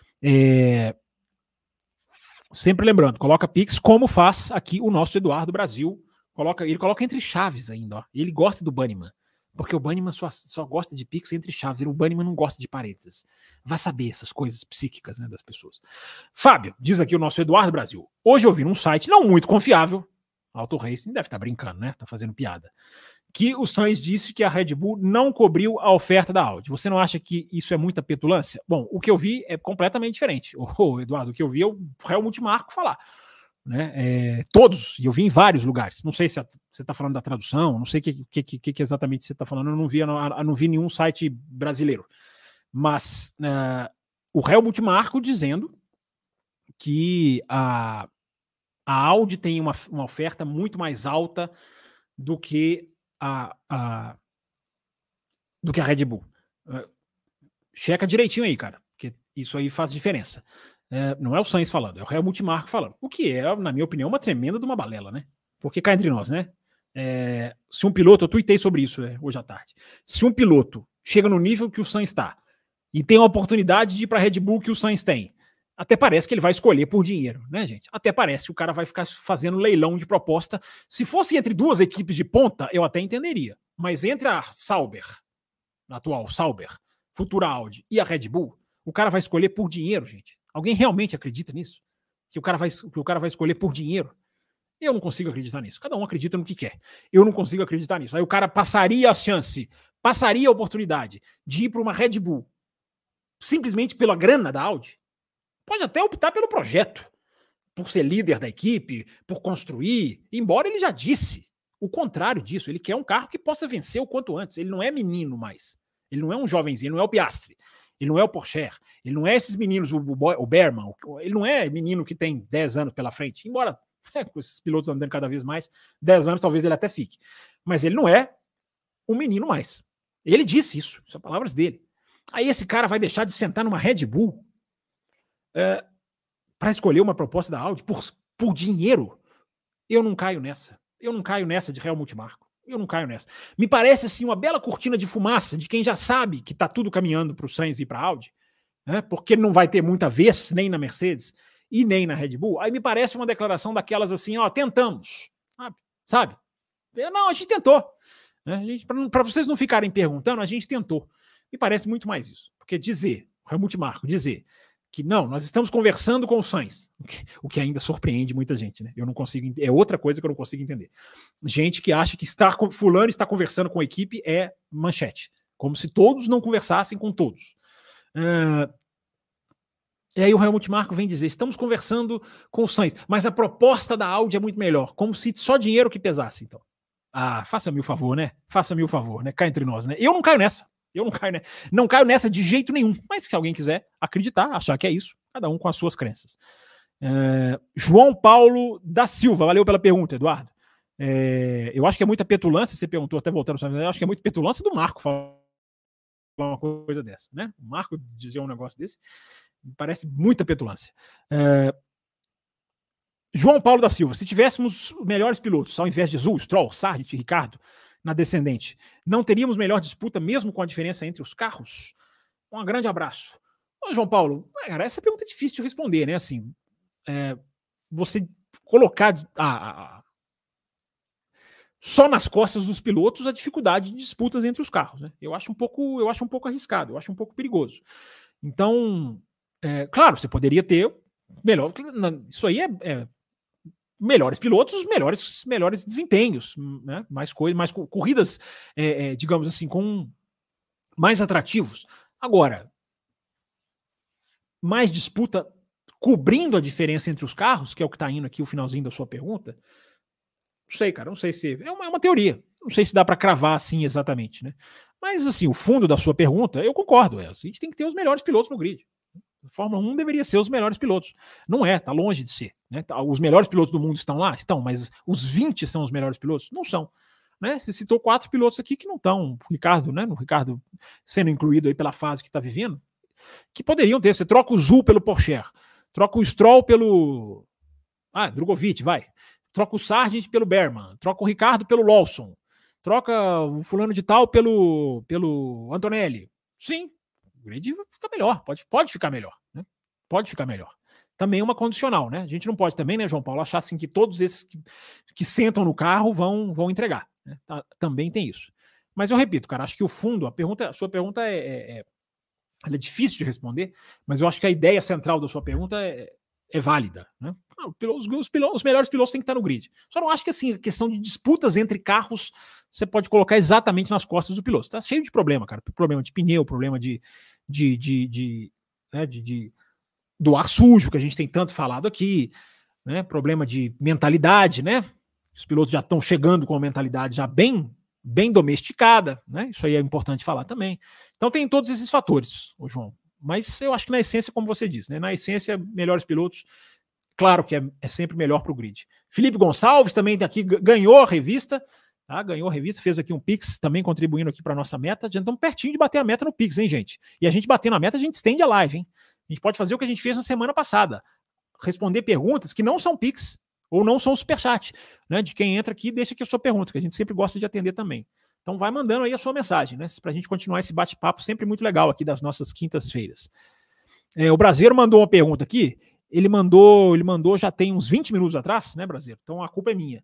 Sempre lembrando, coloca Pix como faz aqui o nosso Eduardo Brasil. Ele coloca entre chaves ainda. Ó. Ele gosta do Banniman. Porque o Banniman só gosta de Pix entre chaves. O Banniman não gosta de parênteses. Vai saber essas coisas psíquicas, né, das pessoas. Fábio, diz aqui o nosso Eduardo Brasil. Hoje eu vi num site não muito confiável. Auto Racing deve estar brincando, né? Tá fazendo piada. Que o Sainz disse que a Red Bull não cobriu a oferta da Audi. Você não acha que isso é muita petulância? Bom, o que eu vi é completamente diferente. Eduardo, o que eu vi é o Helmut Marko falar. Né? Todos, e eu vi em vários lugares. Não sei se você está falando da tradução, não sei o que exatamente você está falando, eu não vi nenhum site brasileiro. Mas o Helmut Marko dizendo que a Audi tem uma oferta muito mais alta do que a Red Bull. Checa direitinho aí, cara, porque isso aí faz diferença. Não é o Sainz falando, é o Helmut Marko falando. O que é, na minha opinião, uma tremenda de uma balela, né? Porque cá entre nós, né? Se um piloto, eu tuitei sobre isso hoje à tarde, se um piloto chega no nível que o Sainz está e tem a oportunidade de ir para a Red Bull que o Sainz tem, até parece que ele vai escolher por dinheiro, né, gente? Até parece que o cara vai ficar fazendo leilão de proposta. Se fosse entre duas equipes de ponta, eu até entenderia. Mas entre a Sauber, a atual Sauber, futura Audi, e a Red Bull, o cara vai escolher por dinheiro, gente. Alguém realmente acredita nisso? Que o cara vai escolher por dinheiro? Eu não consigo acreditar nisso. Cada um acredita no que quer. Eu não consigo acreditar nisso. Aí o cara passaria a chance, passaria a oportunidade de ir para uma Red Bull simplesmente pela grana da Audi. Pode até optar pelo projeto, por ser líder da equipe, por construir, embora ele já disse o contrário disso. Ele quer um carro que possa vencer o quanto antes. Ele não é menino mais. Ele não é um jovenzinho, ele não é o Piastri. Ele não é o Porsche. Ele não é esses meninos, o Berman. Ele não é menino que tem 10 anos pela frente. Embora, com esses pilotos andando cada vez mais, 10 anos talvez ele até fique. Mas ele não é um menino mais. Ele disse isso. São palavras dele. Aí esse cara vai deixar de sentar numa Red Bull para escolher uma proposta da Audi por dinheiro? Eu não caio nessa. Eu não caio nessa de Helmut Marko. Eu não caio nessa. Me parece assim uma bela cortina de fumaça de quem já sabe que está tudo caminhando para o Sainz e para a Audi, né? Porque não vai ter muita vez nem na Mercedes e nem na Red Bull. Aí me parece uma declaração daquelas assim, ó, tentamos, sabe? Não, a gente tentou. Né? Para vocês não ficarem perguntando, a gente tentou. Me parece muito mais isso. Porque o Helmut Marko dizer que não, nós estamos conversando com o Sainz, o que ainda surpreende muita gente, né? Eu não consigo, é outra coisa que eu não consigo entender. Gente que acha que fulano está conversando com a equipe é manchete, como se todos não conversassem com todos. E aí o Helmut Marko vem dizer, estamos conversando com o Sainz, mas a proposta da Audi é muito melhor, como se só dinheiro que pesasse, então. Faça-me o favor, né? Faça-me o favor, né? Cá entre nós, né? Eu não caio nessa. Não caio nessa de jeito nenhum. Mas se alguém quiser acreditar, achar que é isso, cada um com as suas crenças. João Paulo da Silva, valeu pela pergunta, Eduardo. Eu acho que é muita petulância, você perguntou até voltando, eu acho que é muita petulância do Marko falar uma coisa dessa, né? O Marko dizer um negócio desse, me parece muita petulância. João Paulo da Silva, se tivéssemos melhores pilotos, ao invés de Zul, Stroll, Sargent e Ricardo, na descendente, não teríamos melhor disputa mesmo com a diferença entre os carros? Um grande abraço. Ô, João Paulo, cara, essa pergunta é difícil de responder, né? Assim, você colocar só nas costas dos pilotos a dificuldade de disputas entre os carros, né? Eu acho um pouco arriscado, eu acho um pouco perigoso. Então, claro, você poderia ter melhor. Isso aí é melhores pilotos, melhores desempenhos, né? Mais corridas, digamos assim, com mais atrativos. Agora, mais disputa cobrindo a diferença entre os carros, que é o que está indo aqui o finalzinho da sua pergunta. Não sei, cara, não sei se é uma teoria. Não sei se dá para cravar assim exatamente, né? Mas assim, o fundo da sua pergunta, eu concordo. A gente tem que ter os melhores pilotos no grid. A Fórmula 1 deveria ser os melhores pilotos. Não é, tá longe de ser. Né? Os melhores pilotos do mundo estão lá? Estão, mas os 20 são os melhores pilotos? Não são. Né? Você citou 4 pilotos aqui que não estão. O Ricardo, né? O Ricardo sendo incluído aí pela fase que está vivendo, que poderiam ter. Você troca o Zul pelo Porsche, troca o Stroll pelo Drogovic, vai. Troca o Sargent pelo Berman, troca o Ricardo pelo Lawson, troca o fulano de tal pelo Antonelli. Sim, o grid fica melhor, pode ficar melhor, né? Pode ficar melhor. Também é uma condicional, né? A gente não pode também, né, João Paulo, achar assim que todos esses que sentam no carro vão entregar. Né? Também tem isso. Mas eu repito, cara, acho que o fundo, a sua pergunta ela é difícil de responder, mas eu acho que a ideia central da sua pergunta é válida, né? Os melhores pilotos têm que estar no grid. Só não acho que assim, a questão de disputas entre carros você pode colocar exatamente nas costas do piloto. Tá cheio de problema, cara. Problema de pneu, problema do ar sujo, que a gente tem tanto falado aqui, né? Problema de mentalidade, né? Os pilotos já estão chegando com uma mentalidade já bem domesticada, né? Isso aí é importante falar também. Então tem todos esses fatores, ô João. Mas eu acho que na essência, como você disse, né? Na essência, melhores pilotos. Claro que é sempre melhor para o grid. Felipe Gonçalves também aqui ganhou a revista, tá? Ganhou a revista, fez aqui um Pix, também contribuindo aqui para a nossa meta. Já estamos pertinho de bater a meta no Pix, hein, gente? E a gente batendo a meta, a gente estende a live, hein? A gente pode fazer o que a gente fez na semana passada. Responder perguntas que não são Pix ou não são superchat, né? De quem entra aqui, deixa aqui a sua pergunta, que a gente sempre gosta de atender também. Então vai mandando aí a sua mensagem, né? Para a gente continuar esse bate-papo sempre muito legal aqui das nossas quintas-feiras. O Brasileiro mandou uma pergunta aqui. Ele mandou já tem uns 20 minutos atrás, né, Brasileiro? Então a culpa é minha.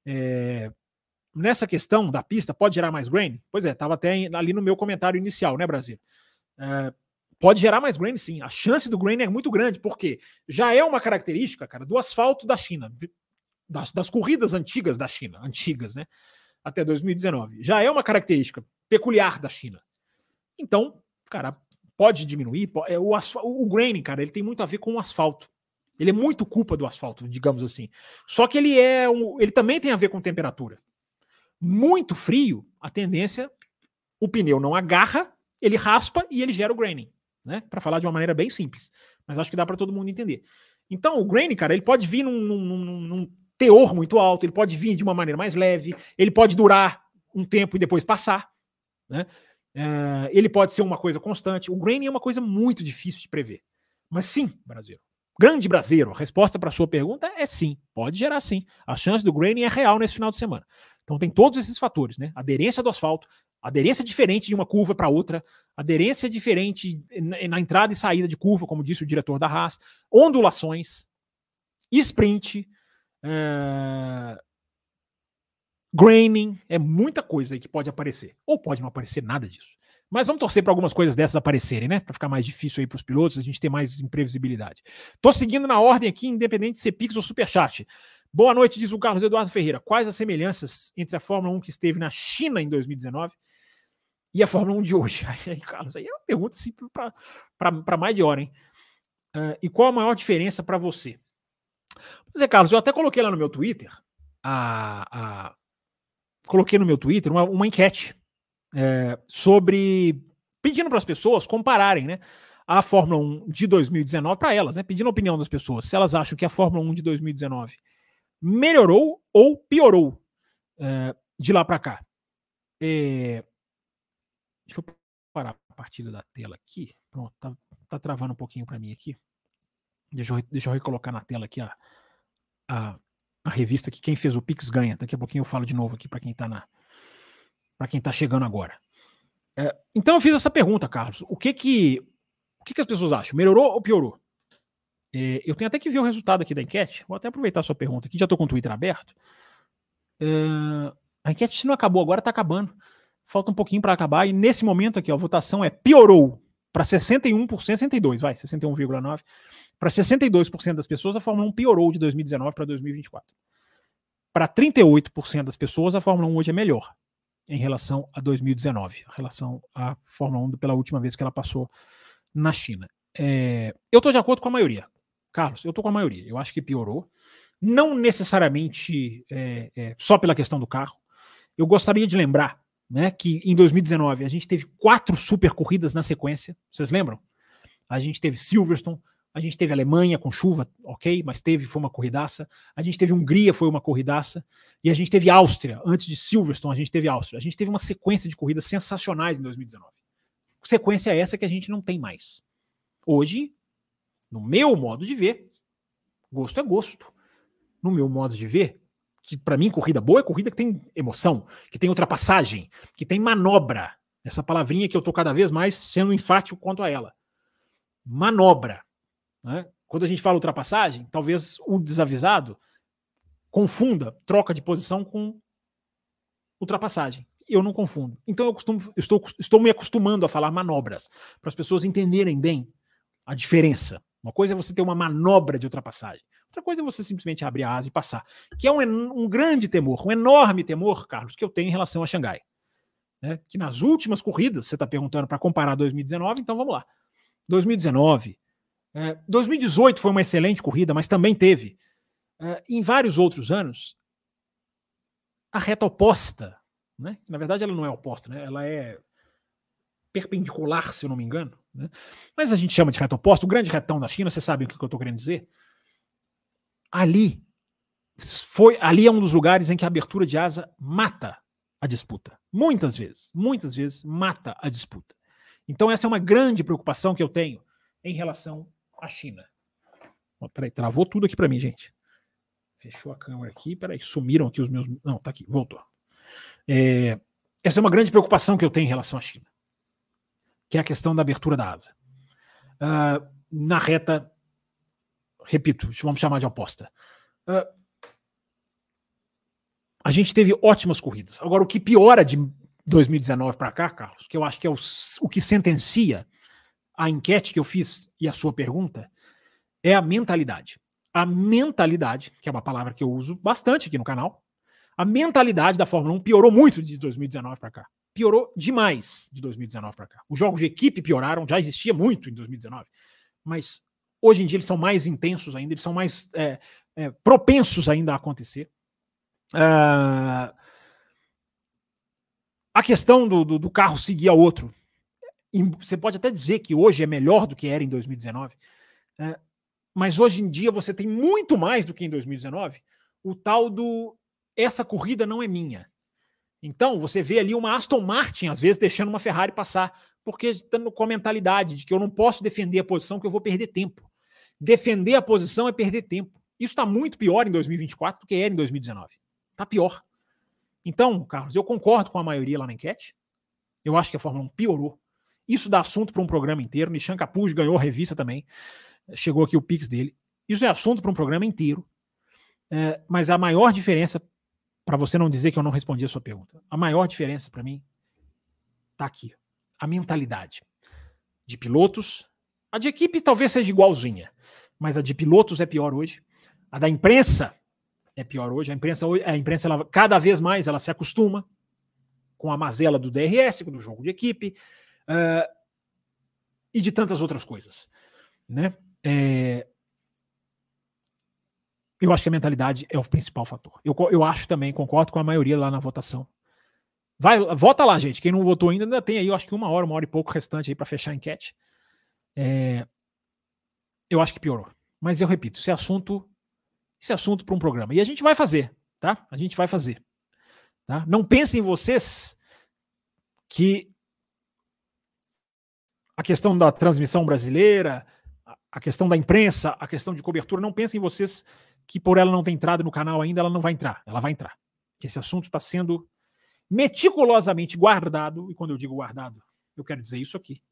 Nessa questão da pista, pode gerar mais grain? Pois é, estava até ali no meu comentário inicial, né, Brasileiro? Pode gerar mais grain, sim. A chance do grain é muito grande, porque já é uma característica, cara, do asfalto da China, das corridas antigas da China, né? Até 2019. Já é uma característica peculiar da China. Então, cara, pode diminuir. O graining, cara, ele tem muito a ver com o asfalto. Ele é muito culpa do asfalto, digamos assim. Só que ele também tem a ver com temperatura. Muito frio, a tendência, o pneu não agarra, ele raspa e ele gera o graining, né? Para falar de uma maneira bem simples. Mas acho que dá para todo mundo entender. Então, o graining, cara, ele pode vir num teor muito alto, ele pode vir de uma maneira mais leve, ele pode durar um tempo e depois passar, né? Ele pode ser uma coisa constante. O graining é uma coisa muito difícil de prever. Mas sim, Brasileiro. Grande Brasileiro, a resposta para a sua pergunta é sim. Pode gerar sim. A chance do graining é real nesse final de semana. Então tem todos esses fatores, né? Aderência do asfalto, aderência diferente de uma curva para outra, aderência diferente na entrada e saída de curva, como disse o diretor da Haas, ondulações, sprint, graining, é muita coisa aí que pode aparecer. Ou pode não aparecer nada disso. Mas vamos torcer para algumas coisas dessas aparecerem, né? Para ficar mais difícil aí para os pilotos, a gente ter mais imprevisibilidade. Tô seguindo na ordem aqui, independente de ser Pix ou Superchat. Boa noite, diz o Carlos Eduardo Ferreira. Quais as semelhanças entre a Fórmula 1 que esteve na China em 2019 e a Fórmula 1 de hoje? Aí, Carlos, aí é uma pergunta assim, para mais de hora, hein? E qual a maior diferença para você? Pois é, Carlos, eu até coloquei lá no meu Twitter coloquei no meu Twitter uma enquete sobre pedindo para as pessoas compararem, né, a Fórmula 1 de 2019 para elas, né, pedindo a opinião das pessoas, se elas acham que a Fórmula 1 de 2019 melhorou ou piorou de lá para cá. Deixa eu parar a partida da tela aqui. Pronto, tá travando um pouquinho para mim aqui. Deixa eu recolocar na tela aqui a revista que quem fez o Pix ganha. Daqui a pouquinho eu falo de novo aqui para quem tá chegando agora. Então eu fiz essa pergunta, Carlos. O que as pessoas acham? Melhorou ou piorou? Eu tenho até que ver o resultado aqui da enquete. Vou até aproveitar a sua pergunta aqui. Já estou com o Twitter aberto. A enquete, se não acabou agora, está acabando. Falta um pouquinho para acabar. E nesse momento aqui, ó, a votação é piorou para 61%, 62%, vai, 61,9%. Para 62% das pessoas, a Fórmula 1 piorou de 2019 para 2024. Para 38% das pessoas, a Fórmula 1 hoje é melhor em relação a 2019, em relação à Fórmula 1 pela última vez que ela passou na China. Eu estou de acordo com a maioria. Carlos, eu estou com a maioria. Eu acho que piorou. Não necessariamente só pela questão do carro. Eu gostaria de lembrar, né, que em 2019 a gente teve 4 super corridas na sequência. Vocês lembram? A gente teve Silverstone, a gente teve Alemanha com chuva, ok, mas foi uma corridaça. A gente teve Hungria, foi uma corridaça. E a gente teve Áustria. Antes de Silverstone, a gente teve Áustria. A gente teve uma sequência de corridas sensacionais em 2019. Sequência essa que a gente não tem mais. Hoje, no meu modo de ver, gosto é gosto. No meu modo de ver, que para mim corrida boa é corrida que tem emoção, que tem ultrapassagem, que tem manobra. Essa palavrinha que eu tô cada vez mais sendo enfático quanto a ela. Manobra. Né? Quando a gente fala ultrapassagem, talvez o desavisado confunda troca de posição com ultrapassagem. Eu não confundo. Então estou me acostumando a falar manobras, para as pessoas entenderem bem a diferença. Uma coisa é você ter uma manobra de ultrapassagem. Outra coisa é você simplesmente abrir a asa e passar. Que é um grande temor, um enorme temor, Carlos, que eu tenho em relação a Xangai. Né? Que nas últimas corridas, você está perguntando para comparar 2019, então vamos lá. 2019, 2018 foi uma excelente corrida, mas também teve, em vários outros anos, a reta oposta. Né? Na verdade, ela não é oposta, né? Ela é perpendicular, se eu não me engano. Né? Mas a gente chama de reta oposta. O grande retão da China, você sabe o que eu estou querendo dizer? Ali é um dos lugares em que a abertura de asa mata a disputa. Muitas vezes mata a disputa. Então essa é uma grande preocupação que eu tenho em relação à China. Peraí, travou tudo aqui para mim, gente. Fechou a câmera aqui, peraí, sumiram aqui os meus... Não, tá aqui, voltou. Essa é uma grande preocupação que eu tenho em relação à China, que é a questão da abertura da asa. Na reta, repito, vamos chamar de oposta. A gente teve ótimas corridas. Agora, o que piora de 2019 para cá, Carlos, que eu acho que é o que sentencia a enquete que eu fiz e a sua pergunta, é a mentalidade. A mentalidade, que é uma palavra que eu uso bastante aqui no canal, a mentalidade da Fórmula 1 piorou muito de 2019 para cá. Piorou demais de 2019 para cá. Os jogos de equipe pioraram, já existia muito em 2019, mas hoje em dia eles são mais intensos ainda, eles são mais propensos ainda a acontecer. A questão do carro seguir ao outro, você pode até dizer que hoje é melhor do que era em 2019, mas hoje em dia você tem muito mais do que em 2019 o tal do essa corrida não é minha. Então você vê ali uma Aston Martin às vezes deixando uma Ferrari passar, porque estando com a mentalidade de que eu não posso defender a posição, que eu vou perder tempo. Defender a posição é perder tempo. Isso está muito pior em 2024 do que era em 2019. Está pior. Então, Carlos, eu concordo com a maioria lá na enquete. Eu acho que a Fórmula 1 piorou. Isso dá assunto para um programa inteiro. Nishan Kapur ganhou a revista também. Chegou aqui o Pix dele. Isso é assunto para um programa inteiro. Mas a maior diferença, para você não dizer que eu não respondi a sua pergunta, a maior diferença para mim está aqui. A mentalidade de pilotos. A de equipe talvez seja igualzinha, mas a de pilotos é pior hoje. A da imprensa é pior hoje. A imprensa ela, cada vez mais ela se acostuma com a mazela do DRS, do jogo de equipe e de tantas outras coisas. Né? Eu acho que a mentalidade é o principal fator. Eu acho também, concordo com a maioria lá na votação. Vota lá, gente. Quem não votou ainda tem aí, eu acho que uma hora e pouco restante aí para fechar a enquete. Eu acho que piorou. Mas eu repito, isso é assunto para um programa. E a gente vai fazer, tá? A gente vai fazer. Tá? Não pensem vocês que a questão da transmissão brasileira, a questão da imprensa, a questão de cobertura, não pensem vocês que por ela não ter entrado no canal ainda, ela não vai entrar. Ela vai entrar. Esse assunto está sendo meticulosamente guardado, e quando eu digo guardado, eu quero dizer isso aqui.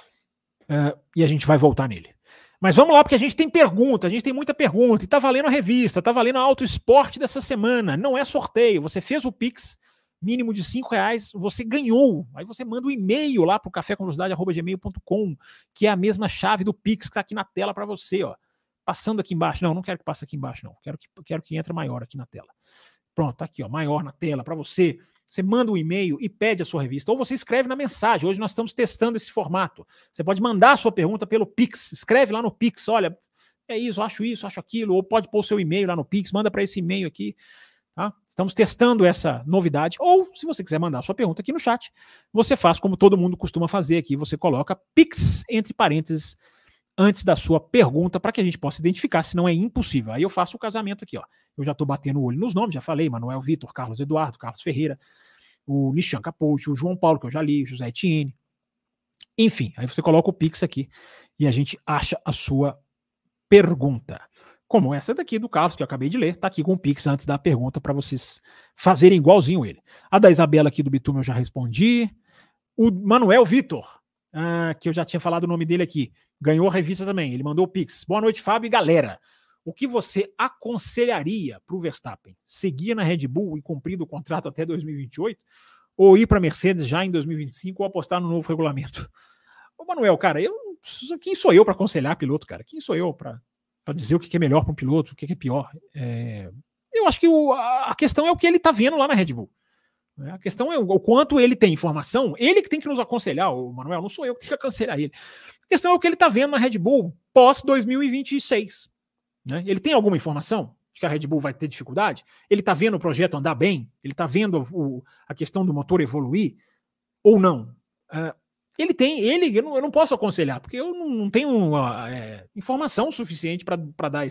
E a gente vai voltar nele. Mas vamos lá, porque a gente tem pergunta, a gente tem muita pergunta, e tá valendo a revista, tá valendo a Auto Esporte dessa semana, não é sorteio, você fez o Pix, mínimo de R$5, você ganhou, aí você manda um e-mail lá pro cafécomvelocidade@gmail.com, que é a mesma chave do Pix que tá aqui na tela para você, ó, passando aqui embaixo, não quero que passe aqui embaixo não, quero que entre maior aqui na tela. Pronto, tá aqui, ó, maior na tela para você. Você manda um e-mail e pede a sua revista, ou você escreve na mensagem. Hoje nós estamos testando esse formato. Você pode mandar a sua pergunta pelo Pix, escreve lá no Pix, olha, é isso, acho aquilo, ou pode pôr o seu e-mail lá no Pix, manda para esse e-mail aqui, tá? Estamos testando essa novidade, ou se você quiser mandar a sua pergunta aqui no chat, você faz como todo mundo costuma fazer aqui, você coloca Pix entre parênteses antes da sua pergunta para que a gente possa identificar, senão é impossível. Aí eu faço o casamento aqui, ó. Eu já estou batendo o olho nos nomes, já falei, Manuel Vitor, Carlos Eduardo, Carlos Ferreira, o Nishan Capote, o João Paulo, que eu já li, o José Etienne. Enfim, aí você coloca o Pix aqui e a gente acha a sua pergunta. Como essa daqui do Carlos, que eu acabei de ler, tá aqui com o Pix antes da pergunta para vocês fazerem igualzinho ele. A da Isabela aqui do Bitume eu já respondi. O Manuel Vitor, que eu já tinha falado o nome dele aqui, ganhou a revista também, ele mandou o Pix. Boa noite, Fábio e galera. O que você aconselharia para o Verstappen? Seguir na Red Bull e cumprir o contrato até 2028? Ou ir para a Mercedes já em 2025 ou apostar no novo regulamento? Ô Manuel, cara, quem sou eu para aconselhar piloto, cara? Quem sou eu para dizer o que é melhor para um piloto, o que é pior? Eu acho que a questão é o que ele está vendo lá na Red Bull. A questão é o quanto ele tem informação, ele que tem que nos aconselhar, o Manuel, não sou eu que tenho que aconselhar ele. A questão é o que ele está vendo na Red Bull pós 2026. Né? Ele tem alguma informação de que a Red Bull vai ter dificuldade? Ele está vendo o projeto andar bem? Ele está vendo a questão do motor evoluir? Ou não? Eu não posso aconselhar, porque eu não tenho informação suficiente para dar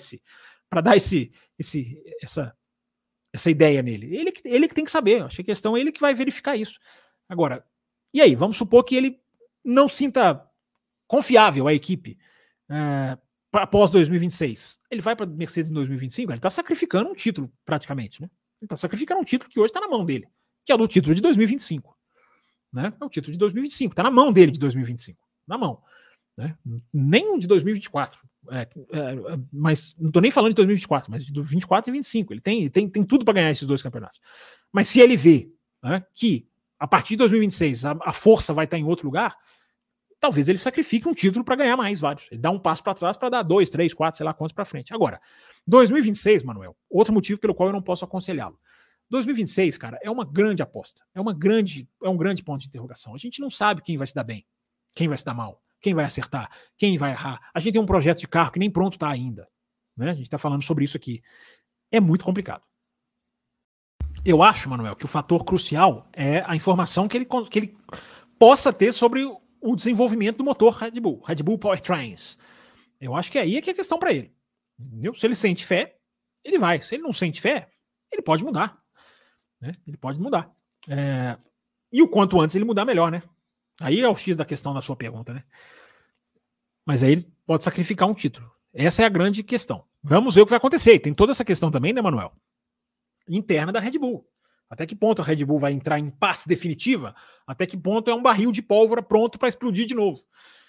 essa ideia nele. Ele que tem que saber. Acho que a questão é ele que vai verificar isso. Agora, e aí? Vamos supor que ele não sinta confiável a equipe após 2026. Ele vai para Mercedes em 2025, ele está sacrificando um título, praticamente. Né? Ele está sacrificando um título que hoje está na mão dele, que é o do título de 2025. Né? É o título de 2025, está na mão dele de 2025. Na mão. Né? Nem de 2024. Mas não estou nem falando de 2024, mas de 24 e 25. Ele tem tudo para ganhar esses dois campeonatos. Mas se ele vê, né, que a partir de 2026 a força vai estar em outro lugar, talvez ele sacrifique um título para ganhar mais vários. Ele dá um passo para trás para dar 2, 3, 4, sei lá quantos para frente. Agora, 2026, Manuel, outro motivo pelo qual eu não posso aconselhá-lo. 2026, cara, é uma grande aposta. É um grande ponto de interrogação. A gente não sabe quem vai se dar bem, quem vai se dar mal, quem vai acertar, quem vai errar. A gente tem um projeto de carro que nem pronto está ainda. Né? A gente está falando sobre isso aqui. É muito complicado. Eu acho, Manuel, que o fator crucial é a informação que ele possa ter sobre o desenvolvimento do motor Red Bull Powertrains. Eu acho que aí é que é a questão para ele. Entendeu? Se ele sente fé, ele vai. Se ele não sente fé, ele pode mudar. Né? Ele pode mudar. E o quanto antes ele mudar, melhor, né? Aí é o X da questão da sua pergunta, né? Mas aí ele pode sacrificar um título. Essa é a grande questão. Vamos ver o que vai acontecer. Tem toda essa questão também, né, Manuel? Interna da Red Bull. Até que ponto a Red Bull vai entrar em paz definitiva? Até que ponto é um barril de pólvora pronto para explodir de novo?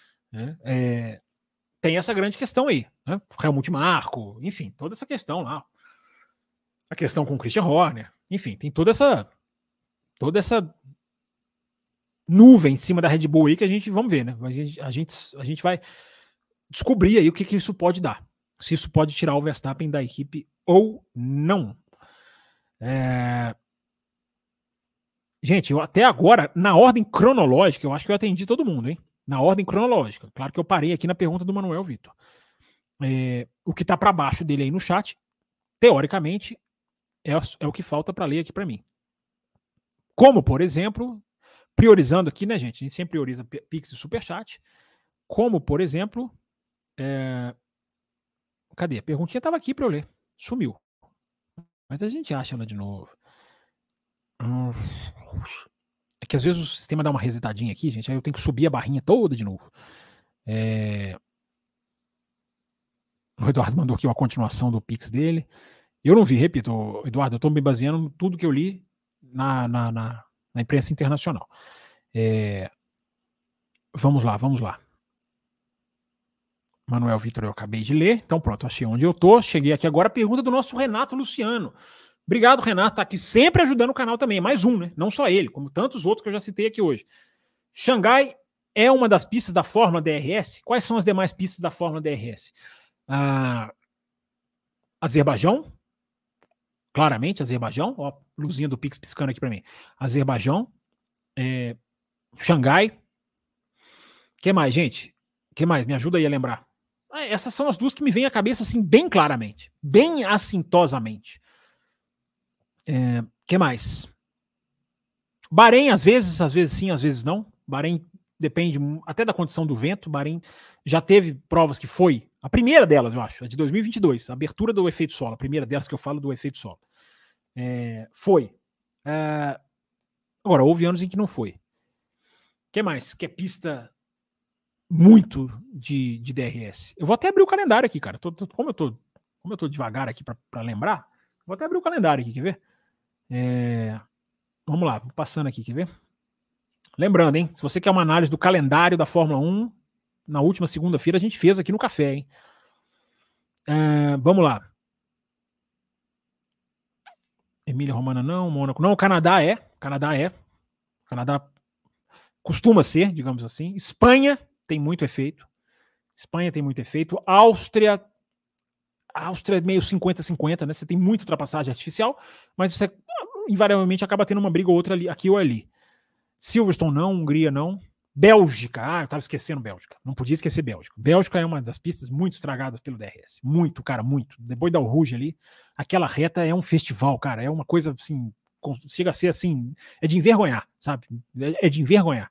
Tem essa grande questão aí. Né? Helmut Marko, enfim, toda essa questão lá. A questão com o Christian Horner. Enfim, tem toda essa nuvem em cima da Red Bull aí que a gente, vamos ver, né? A gente vai descobrir aí o que isso pode dar. Se isso pode tirar o Verstappen da equipe ou não. Gente, eu até agora, na ordem cronológica, eu acho que eu atendi todo mundo, hein? Na ordem cronológica. Claro que eu parei aqui na pergunta do Manuel Vitor. O que está para baixo dele aí no chat, teoricamente, é o que falta para ler aqui para mim. Como, por exemplo, priorizando aqui, né, gente? A gente sempre prioriza Pix e Superchat. Como, por exemplo... Cadê? A perguntinha estava aqui para eu ler. Sumiu. Mas a gente acha ela de novo. É que às vezes o sistema dá uma resetadinha aqui, gente. Aí eu tenho que subir a barrinha toda de novo. O Eduardo mandou aqui uma continuação do Pix dele. Eu não vi, repito, Eduardo, eu estou me baseando em tudo que eu li na imprensa internacional. Vamos lá. Manuel Vitor, eu acabei de ler. Então pronto, achei onde eu tô. Cheguei aqui agora. Pergunta do nosso Renato Luciano. Obrigado, Renato. Tá aqui sempre ajudando o canal também. Mais um, né? Não só ele, como tantos outros que eu já citei aqui hoje. Xangai é uma das pistas da Fórmula DRS? Quais são as demais pistas da Fórmula DRS? Azerbaijão. Claramente, Azerbaijão. Ó, luzinha do Pix piscando aqui para mim. Azerbaijão. Xangai. Que mais, gente? Que mais? Me ajuda aí a lembrar. Essas são as duas que me vêm à cabeça assim bem claramente, bem assintosamente. Que mais? Bahrein, às vezes sim, às vezes não. Bahrein depende até da condição do vento. Bahrein já teve provas que foi, a primeira delas, eu acho, a de 2022, a abertura do efeito solo, a primeira delas que eu falo do efeito solo. Foi. Agora, houve anos em que não foi. Que mais? Que é pista muito de DRS. Eu vou até abrir o calendário aqui, cara. Como eu tô devagar aqui para lembrar, vou até abrir o calendário aqui, quer ver? Vamos lá, vou passando aqui, quer ver? Lembrando, hein? Se você quer uma análise do calendário da Fórmula 1, na última segunda-feira a gente fez aqui no café, hein? Vamos lá. Emília Romana não, Mônaco não, Canadá é. Canadá costuma ser, digamos assim. Espanha tem muito efeito. Áustria é meio 50-50, né? Você tem muita ultrapassagem artificial, mas você invariavelmente acaba tendo uma briga ou outra ali, aqui ou ali. Silverstone não, Hungria não. Bélgica, eu tava esquecendo Bélgica. Não podia esquecer Bélgica. Bélgica é uma das pistas muito estragadas pelo DRS. Muito, cara, muito. Depois da Rouge ali, aquela reta é um festival, cara. É uma coisa assim, chega a ser assim, é de envergonhar, sabe? É de envergonhar.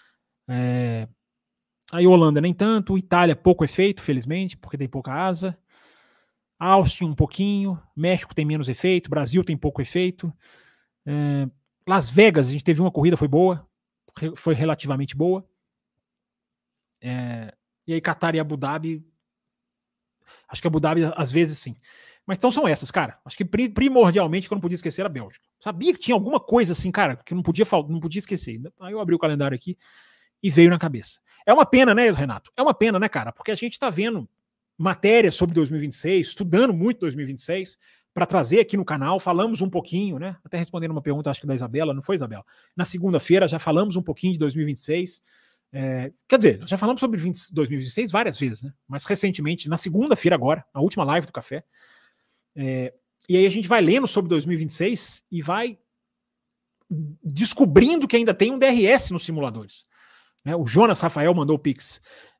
Aí Holanda nem tanto, Itália pouco efeito, felizmente, porque tem pouca asa. Austin um pouquinho, México tem menos efeito, Brasil tem pouco efeito. Las Vegas, a gente teve uma corrida, foi boa, foi relativamente boa. E aí Qatar e Abu Dhabi, acho que Abu Dhabi às vezes sim. Mas então são essas, cara. Acho que primordialmente que eu não podia esquecer era a Bélgica. Sabia que tinha alguma coisa assim, cara, que eu não podia esquecer. Aí eu abri o calendário aqui e veio na cabeça. É uma pena, né, Renato? É uma pena, né, cara? Porque a gente tá vendo matérias sobre 2026, estudando muito 2026, para trazer aqui no canal, falamos um pouquinho, né? Até respondendo uma pergunta, acho que da Isabela, não foi, Isabela? Na segunda-feira já falamos um pouquinho de 2026. Quer dizer, já falamos sobre 2026 várias vezes, né? Mas recentemente, na segunda-feira agora, na última live do café. E aí a gente vai lendo sobre 2026 e vai descobrindo que ainda tem um DRS nos simuladores. O Jonas Rafael mandou o Pix.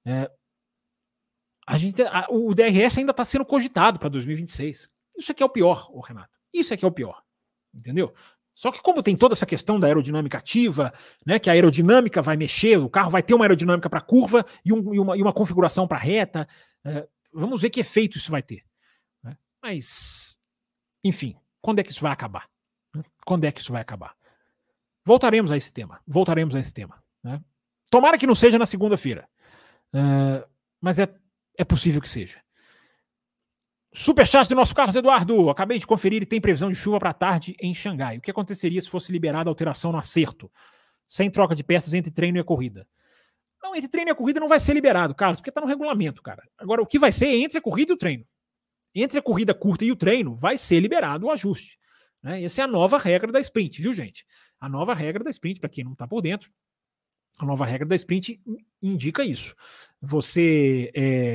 O DRS ainda está sendo cogitado para 2026. Isso aqui é o pior, Renato. Isso aqui é o pior. Entendeu? Só que como tem toda essa questão da aerodinâmica ativa, né, que a aerodinâmica vai mexer, o carro vai ter uma aerodinâmica para curva e uma configuração para reta, vamos ver que efeito isso vai ter. Né? Mas, enfim, quando é que isso vai acabar? Quando é que isso vai acabar? Voltaremos a esse tema. Né? Tomara que não seja na segunda-feira. Mas é possível que seja. Superchat do nosso Carlos Eduardo. Acabei de conferir e tem previsão de chuva para tarde em Xangai. O que aconteceria se fosse liberada a alteração no acerto? Sem troca de peças entre treino e a corrida? Não, entre treino e a corrida não vai ser liberado, Carlos, porque está no regulamento, cara. Agora, o que vai ser entre a corrida e o treino? Entre a corrida curta e o treino, vai ser liberado o ajuste. Né? Essa é a nova regra da sprint, viu, gente? A nova regra da sprint, para quem não está por dentro, a nova regra da sprint indica isso. Você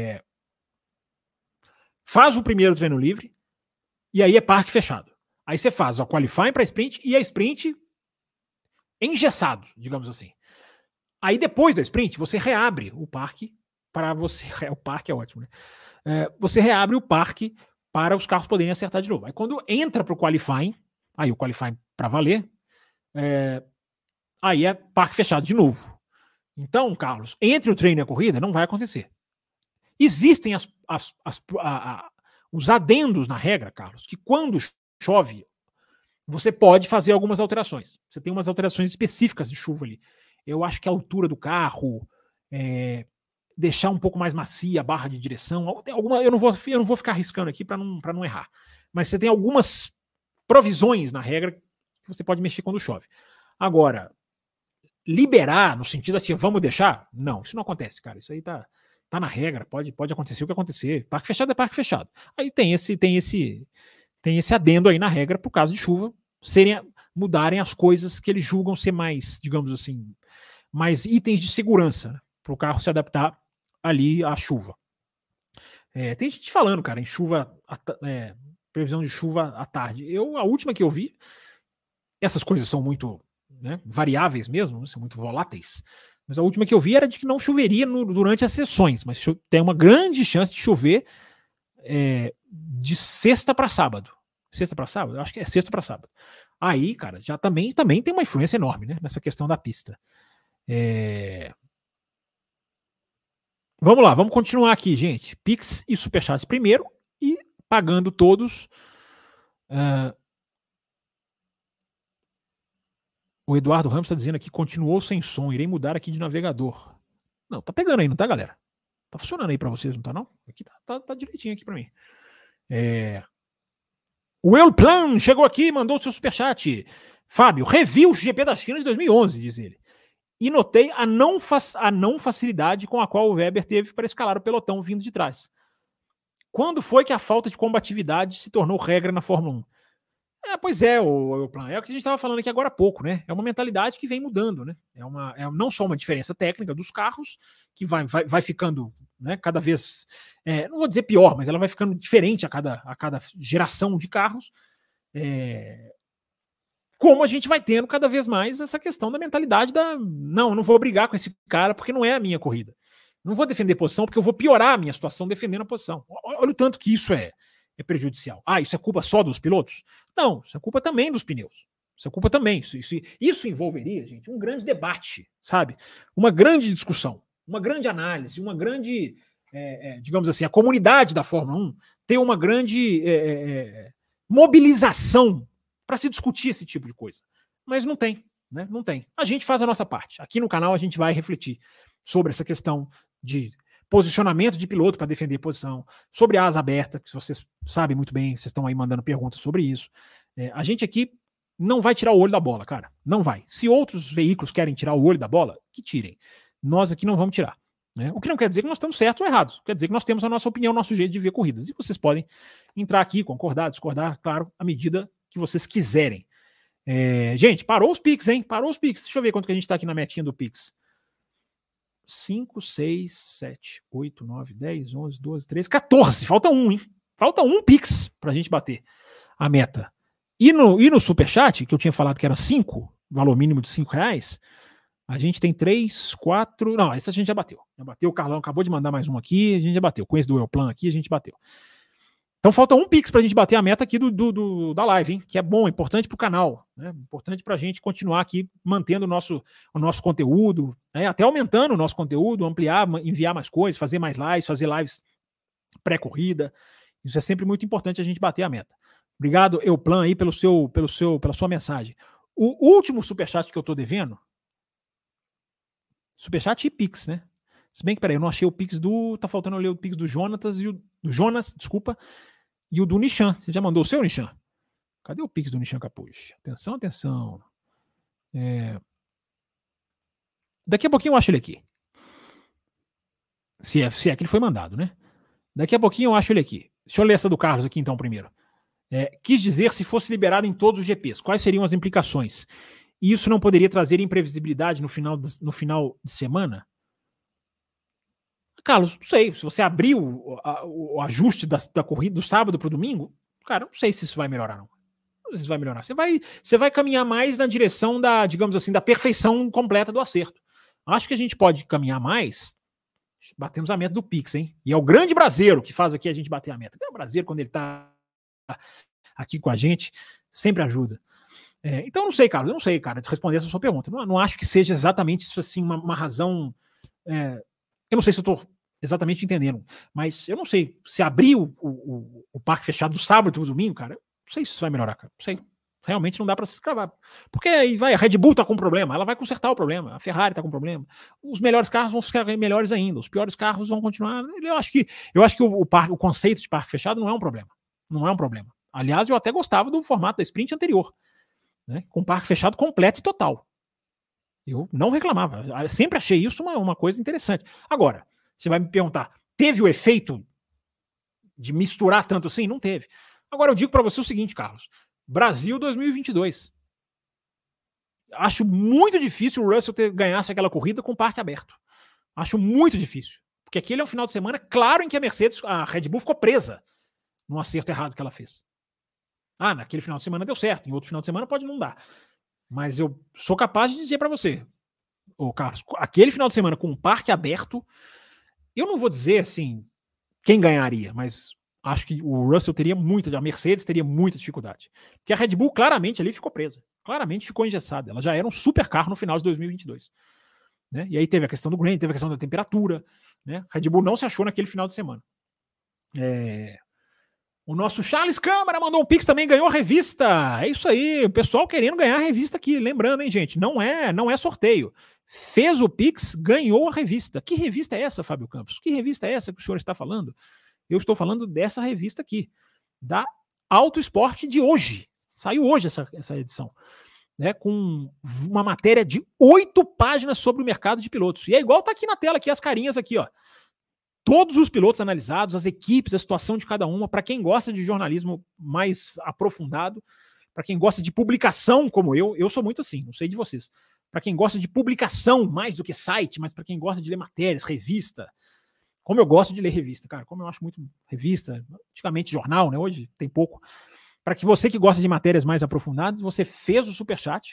faz o primeiro treino livre e aí é parque fechado. Aí você faz o qualifying para a sprint e a sprint engessado, digamos assim. Aí depois da sprint você reabre o parque para você... O parque é ótimo, né? Você reabre o parque para os carros poderem acertar de novo. Aí quando entra para o qualifying, aí o qualifying para valer, aí é parque fechado de novo. Então, Carlos, entre o treino e a corrida não vai acontecer. Existem os adendos na regra, Carlos, que quando chove, você pode fazer algumas alterações. Você tem umas alterações específicas de chuva ali. Eu acho que a altura do carro, deixar um pouco mais macia a barra de direção. Tem alguma, eu não vou ficar arriscando aqui para não errar. Mas você tem algumas provisões na regra que você pode mexer quando chove. Agora, liberar no sentido assim, vamos deixar? Não, isso não acontece, cara. Isso aí tá na regra, pode acontecer o que acontecer. Parque fechado é parque fechado. Aí tem esse adendo aí na regra pro caso de chuva mudarem as coisas que eles julgam ser mais, digamos assim, mais itens de segurança, né, para o carro se adaptar ali à chuva. Tem gente falando, cara, em chuva, previsão de chuva à tarde. A última que eu vi, essas coisas são muito, né, variáveis mesmo, são muito voláteis, mas a última que eu vi era de que não choveria durante as sessões, mas tem uma grande chance de chover de sexta para sábado. Sexta para sábado? Eu acho que é sexta para sábado. Aí, cara, já também tem uma influência enorme, né, nessa questão da pista. Vamos lá, vamos continuar aqui, gente. Pix e Superchat primeiro e pagando todos. O Eduardo Ramos está dizendo aqui, continuou sem som, irei mudar aqui de navegador. Não, tá pegando aí, não tá, galera? Tá funcionando aí para vocês, não tá não? Aqui tá direitinho aqui para mim. O Elplan chegou aqui e mandou o seu superchat. Fábio, revi o GP da China de 2011, diz ele. E notei a não facilidade com a qual o Weber teve para escalar o pelotão vindo de trás. Quando foi que a falta de combatividade se tornou regra na Fórmula 1? Pois é, o que a gente estava falando aqui agora há pouco, né? É uma mentalidade que vem mudando, né? É não só uma diferença técnica dos carros, que vai ficando, né, cada vez, não vou dizer pior, mas ela vai ficando diferente a cada geração de carros, como a gente vai tendo cada vez mais essa questão da mentalidade não vou brigar com esse cara porque não é a minha corrida. Não vou defender posição porque eu vou piorar a minha situação defendendo a posição. Olha o tanto que isso é prejudicial. Isso é culpa só dos pilotos? Não, isso é culpa também dos pneus. Isso é culpa também. Isso envolveria, gente, um grande debate, sabe? Uma grande discussão, uma grande análise, uma grande, digamos assim, a comunidade da Fórmula 1 ter uma grande mobilização para se discutir esse tipo de coisa. Mas não tem, né? Não tem. A gente faz a nossa parte. Aqui no canal a gente vai refletir sobre essa questão de posicionamento de piloto para defender posição, sobre a asa aberta, que vocês sabem muito bem, vocês estão aí mandando perguntas sobre isso. A gente aqui não vai tirar o olho da bola, cara. Não vai. Se outros veículos querem tirar o olho da bola, que tirem. Nós aqui não vamos tirar. Né? O que não quer dizer que nós estamos certos ou errados. Quer dizer que nós temos a nossa opinião, nosso jeito de ver corridas. E vocês podem entrar aqui, concordar, discordar, claro, à medida que vocês quiserem. Gente, parou os Pix, hein? Parou os Pix. Deixa eu ver quanto que a gente está aqui na metinha do Pix. 5, 6, 7, 8, 9, 10, 11, 12, 13, 14. Falta um, hein? Falta um Pix pra gente bater a meta. E no Superchat, que eu tinha falado que era 5, valor mínimo de R$5, a gente tem 3, 4... Não, essa a gente já bateu. O Carlão acabou de mandar mais um aqui, a gente já bateu. Com esse do Elplan aqui, a gente bateu. Então falta um Pix pra gente bater a meta aqui da live, hein? Que é bom, importante pro canal, né? Importante pra gente continuar aqui mantendo o nosso conteúdo, né? Até aumentando o nosso conteúdo, ampliar, enviar mais coisas, fazer mais lives, fazer lives pré-corrida. Isso é sempre muito importante a gente bater a meta. Obrigado, Euplan, aí pela sua mensagem. O último superchat que eu tô devendo, superchat e Pix, né? Se bem que, peraí, eu não achei o Pix tá faltando eu ler o Pix do Jonas, desculpa, e o do Nishan. Você já mandou o seu, Nishan? Cadê o Pix do Nishan Capucci? Atenção. Daqui a pouquinho eu acho ele aqui. Se é que ele foi mandado, né? Daqui a pouquinho eu acho ele aqui. Deixa eu ler essa do Carlos aqui então primeiro. Quis dizer se fosse liberado em todos os GPs. Quais seriam as implicações? E isso não poderia trazer imprevisibilidade no final de semana? Carlos, não sei, se você abrir o ajuste da corrida do sábado para o domingo, cara, não sei se isso vai melhorar, não. Não sei se vai melhorar. Você vai caminhar mais na direção digamos assim, da perfeição completa do acerto. Acho que a gente pode caminhar mais. Batemos a meta do Pix, hein? E é o grande Brasileiro que faz aqui a gente bater a meta. O Brasileiro, quando ele tá aqui com a gente, sempre ajuda. Então, não sei, Carlos, eu não sei, cara, de responder essa sua pergunta. Não acho que seja exatamente isso, assim, uma razão... Eu não sei se eu estou exatamente entendendo, mas eu não sei. Se abrir o parque fechado do sábado e do domingo, cara, não sei se isso vai melhorar, cara. Não sei. Realmente não dá para se escravar. Porque aí vai, a Red Bull tá com problema, ela vai consertar o problema, a Ferrari tá com problema. Os melhores carros vão ficar melhores ainda, os piores carros vão continuar. Eu acho que o conceito de parque fechado não é um problema. Não é um problema. Aliás, eu até gostava do formato da sprint anterior, né? Com parque fechado completo e total. Eu não reclamava. Eu sempre achei isso uma coisa interessante. Agora, você vai me perguntar, teve o efeito de misturar tanto assim? Não teve. Agora eu digo para você o seguinte, Carlos. Brasil 2022. Acho muito difícil o Russell ganhasse aquela corrida com o parque aberto. Acho muito difícil. Porque aquele é um final de semana claro em que a Red Bull ficou presa num acerto errado que ela fez. Naquele final de semana deu certo. Em outro final de semana pode não dar. Mas eu sou capaz de dizer para você, Carlos, aquele final de semana com o parque aberto, eu não vou dizer assim quem ganharia, mas acho que o Russell a Mercedes teria muita dificuldade. Porque a Red Bull claramente ali ficou presa. Claramente ficou engessada. Ela já era um super carro no final de 2022. Né? E aí teve a questão do grain, teve a questão da temperatura. Né? A Red Bull não se achou naquele final de semana. O nosso Charles Câmara mandou um pix também, ganhou a revista. É isso aí, o pessoal querendo ganhar a revista aqui. Lembrando, hein, gente, não é sorteio. Fez o pix, ganhou a revista. Que revista é essa, Fábio Campos? Que revista é essa que o senhor está falando? Eu estou falando dessa revista aqui, da Auto Esporte de hoje. Saiu hoje essa edição. Né, com uma matéria de 8 páginas sobre o mercado de pilotos. E é igual tá aqui na tela, aqui as carinhas aqui, ó. Todos os pilotos analisados, as equipes, a situação de cada uma, para quem gosta de jornalismo mais aprofundado, para quem gosta de publicação como eu sou muito assim, não sei de vocês. Para quem gosta de publicação mais do que site, mas para quem gosta de ler matérias, revista, como eu gosto de ler revista, cara, como eu acho muito revista, antigamente jornal, né? Hoje tem pouco. Para que você que gosta de matérias mais aprofundadas, você fez o Superchat,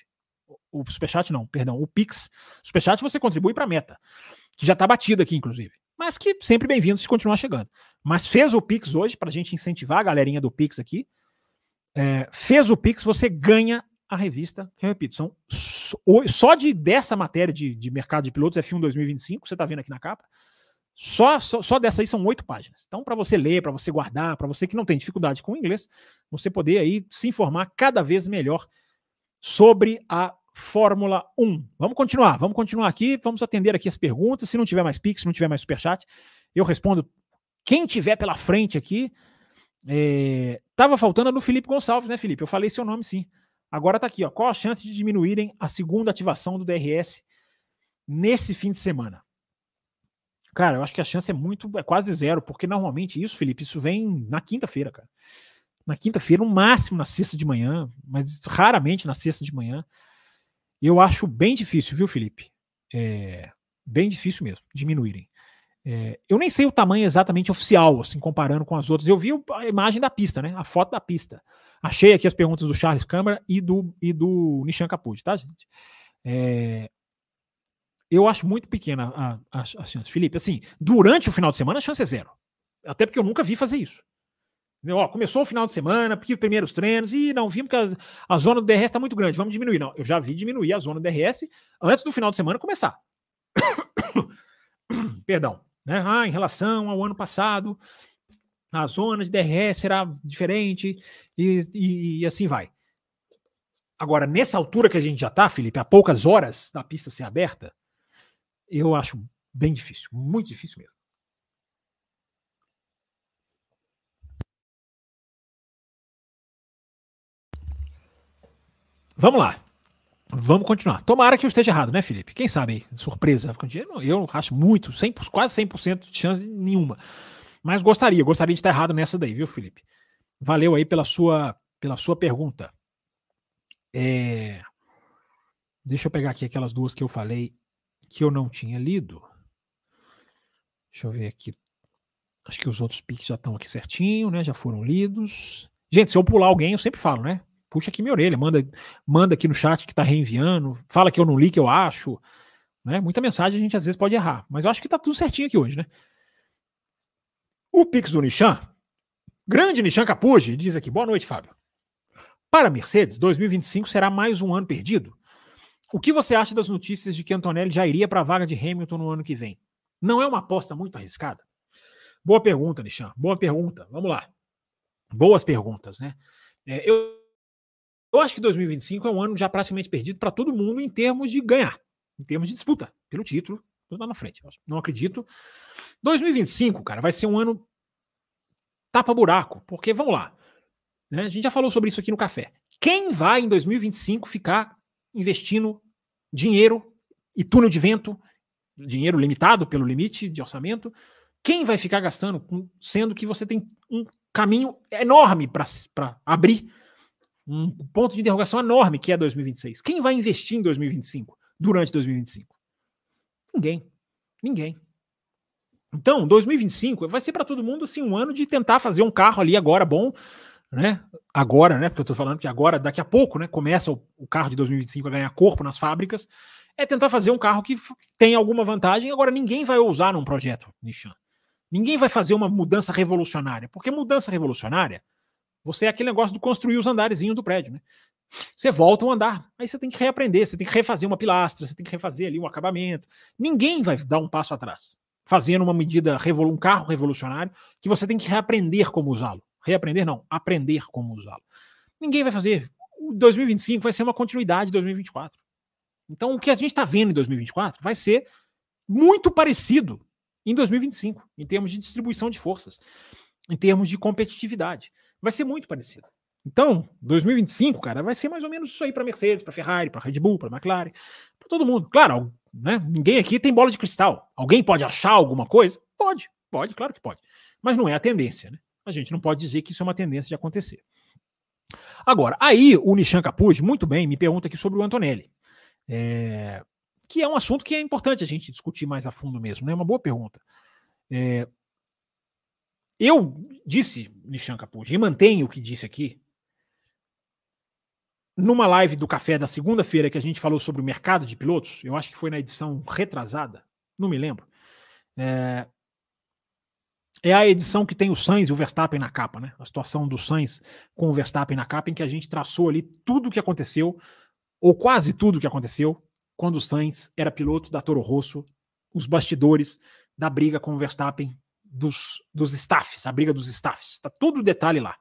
o Pix. O Superchat você contribui para a meta, que já está batido aqui, inclusive. Mas que sempre bem-vindo se continuar chegando. Mas fez o Pix hoje, para a gente incentivar a galerinha do Pix aqui. Fez o Pix, você ganha a revista, que eu repito, são só dessa matéria de mercado de pilotos F1 2025, você está vendo aqui na capa, só dessa aí são 8 páginas. Então, para você ler, para você guardar, para você que não tem dificuldade com o inglês, você poder aí se informar cada vez melhor sobre a Fórmula 1. Vamos continuar aqui, vamos atender aqui as perguntas. Se não tiver mais Pix, se não tiver mais Superchat, eu respondo quem tiver pela frente aqui. Tava faltando a do Felipe Gonçalves, né, Felipe? Eu falei seu nome, sim. Agora tá aqui, ó. Qual a chance de diminuírem a segunda ativação do DRS nesse fim de semana? Cara, eu acho que a chance é quase zero, porque normalmente Felipe, isso vem na quinta-feira, cara. Na quinta-feira, no máximo na sexta de manhã, mas raramente na sexta de manhã. Eu acho bem difícil, viu, Felipe? Bem difícil mesmo, diminuírem. Eu nem sei o tamanho exatamente oficial, assim, comparando com as outras. Eu vi a imagem da pista, né? A foto da pista. Achei aqui as perguntas do Charles Câmara e do Nishan Capucci, tá, gente? Eu acho muito pequena a chance. Felipe, assim, durante o final de semana a chance é zero. Até porque eu nunca vi fazer isso. Começou o final de semana, porque primeiros treinos, e não vimos que a zona do DRS está muito grande, vamos diminuir. Não, eu já vi diminuir a zona do DRS antes do final de semana começar. Perdão. Né? Em relação ao ano passado, a zona de DRS será diferente e assim vai. Agora, nessa altura que a gente já está, Felipe, a poucas horas da pista ser aberta, eu acho bem difícil, muito difícil mesmo. Vamos lá. Vamos continuar. Tomara que eu esteja errado, né, Felipe? Quem sabe aí? Surpresa. Eu acho muito, quase 100% de chance nenhuma. Mas gostaria de estar errado nessa daí, viu, Felipe? Valeu aí pela sua pergunta. Deixa eu pegar aqui aquelas duas que eu falei que eu não tinha lido. Deixa eu ver aqui. Acho que os outros piques já estão aqui certinho, né? Já foram lidos. Gente, se eu pular alguém, eu sempre falo, né? Puxa aqui minha orelha, manda aqui no chat que tá reenviando, fala que eu não li, que eu acho. Né? Muita mensagem a gente às vezes pode errar, mas eu acho que tá tudo certinho aqui hoje, né? O Pix do Nishan, grande Nishan Capucci, diz aqui, boa noite, Fábio. Para a Mercedes, 2025 será mais um ano perdido? O que você acha das notícias de que Antonelli já iria para a vaga de Hamilton no ano que vem? Não é uma aposta muito arriscada? Boa pergunta, Nishan, boa pergunta. Vamos lá. Boas perguntas, né? Eu Eu acho que 2025 é um ano já praticamente perdido para todo mundo em termos de ganhar, em termos de disputa pelo título, tudo lá na frente. Não acredito. 2025, cara, vai ser um ano tapa-buraco, porque, vamos lá, né? A gente já falou sobre isso aqui no café. Quem vai em 2025 ficar investindo dinheiro e túnel de vento, dinheiro limitado pelo limite de orçamento, quem vai ficar gastando, sendo que você tem um caminho enorme para abrir, um ponto de interrogação enorme que é 2026. Quem vai investir em 2025, durante 2025? Ninguém. Então, 2025 vai ser para todo mundo assim, um ano de tentar fazer um carro ali agora bom, né? Agora, né? Porque eu tô falando que agora, daqui a pouco, né? Começa o carro de 2025 a ganhar corpo nas fábricas. É tentar fazer um carro que tenha alguma vantagem. Agora, ninguém vai ousar num projeto Nissan. Ninguém vai fazer uma mudança revolucionária. Porque mudança revolucionária, você é aquele negócio de construir os andarezinhos do prédio, né? Você volta um andar, aí você tem que reaprender, você tem que refazer uma pilastra, você tem que refazer ali um acabamento. Ninguém vai dar um passo atrás, fazendo uma medida, um carro revolucionário, que você tem que reaprender como usá-lo. Reaprender não, aprender como usá-lo. Ninguém vai fazer. O 2025 vai ser uma continuidade de 2024. Então, o que a gente está vendo em 2024 vai ser muito parecido em 2025, em termos de distribuição de forças, em termos de competitividade. Vai ser muito parecido. Então, 2025, cara, vai ser mais ou menos isso aí para Mercedes, para Ferrari, para Red Bull, para McLaren, para todo mundo. Claro, né? Ninguém aqui tem bola de cristal. Alguém pode achar alguma coisa? Pode, claro que pode. Mas não é a tendência, né? A gente não pode dizer que isso é uma tendência de acontecer. Agora, aí o Nishan Capucci, muito bem, me pergunta aqui sobre o Antonelli. Que é um assunto que é importante a gente discutir mais a fundo mesmo, né? É uma boa pergunta. Eu disse, Nishan Capucci, e mantenho o que disse aqui, numa live do café da segunda-feira que a gente falou sobre o mercado de pilotos, eu acho que foi na edição retrasada, não me lembro. É a edição que tem o Sainz e o Verstappen na capa, né? A situação do Sainz com o Verstappen na capa, em que a gente traçou ali tudo o que aconteceu, ou quase tudo o que aconteceu, quando o Sainz era piloto da Toro Rosso, os bastidores da briga com o Verstappen, dos staffs, a briga dos staffs. Tá todo o detalhe lá.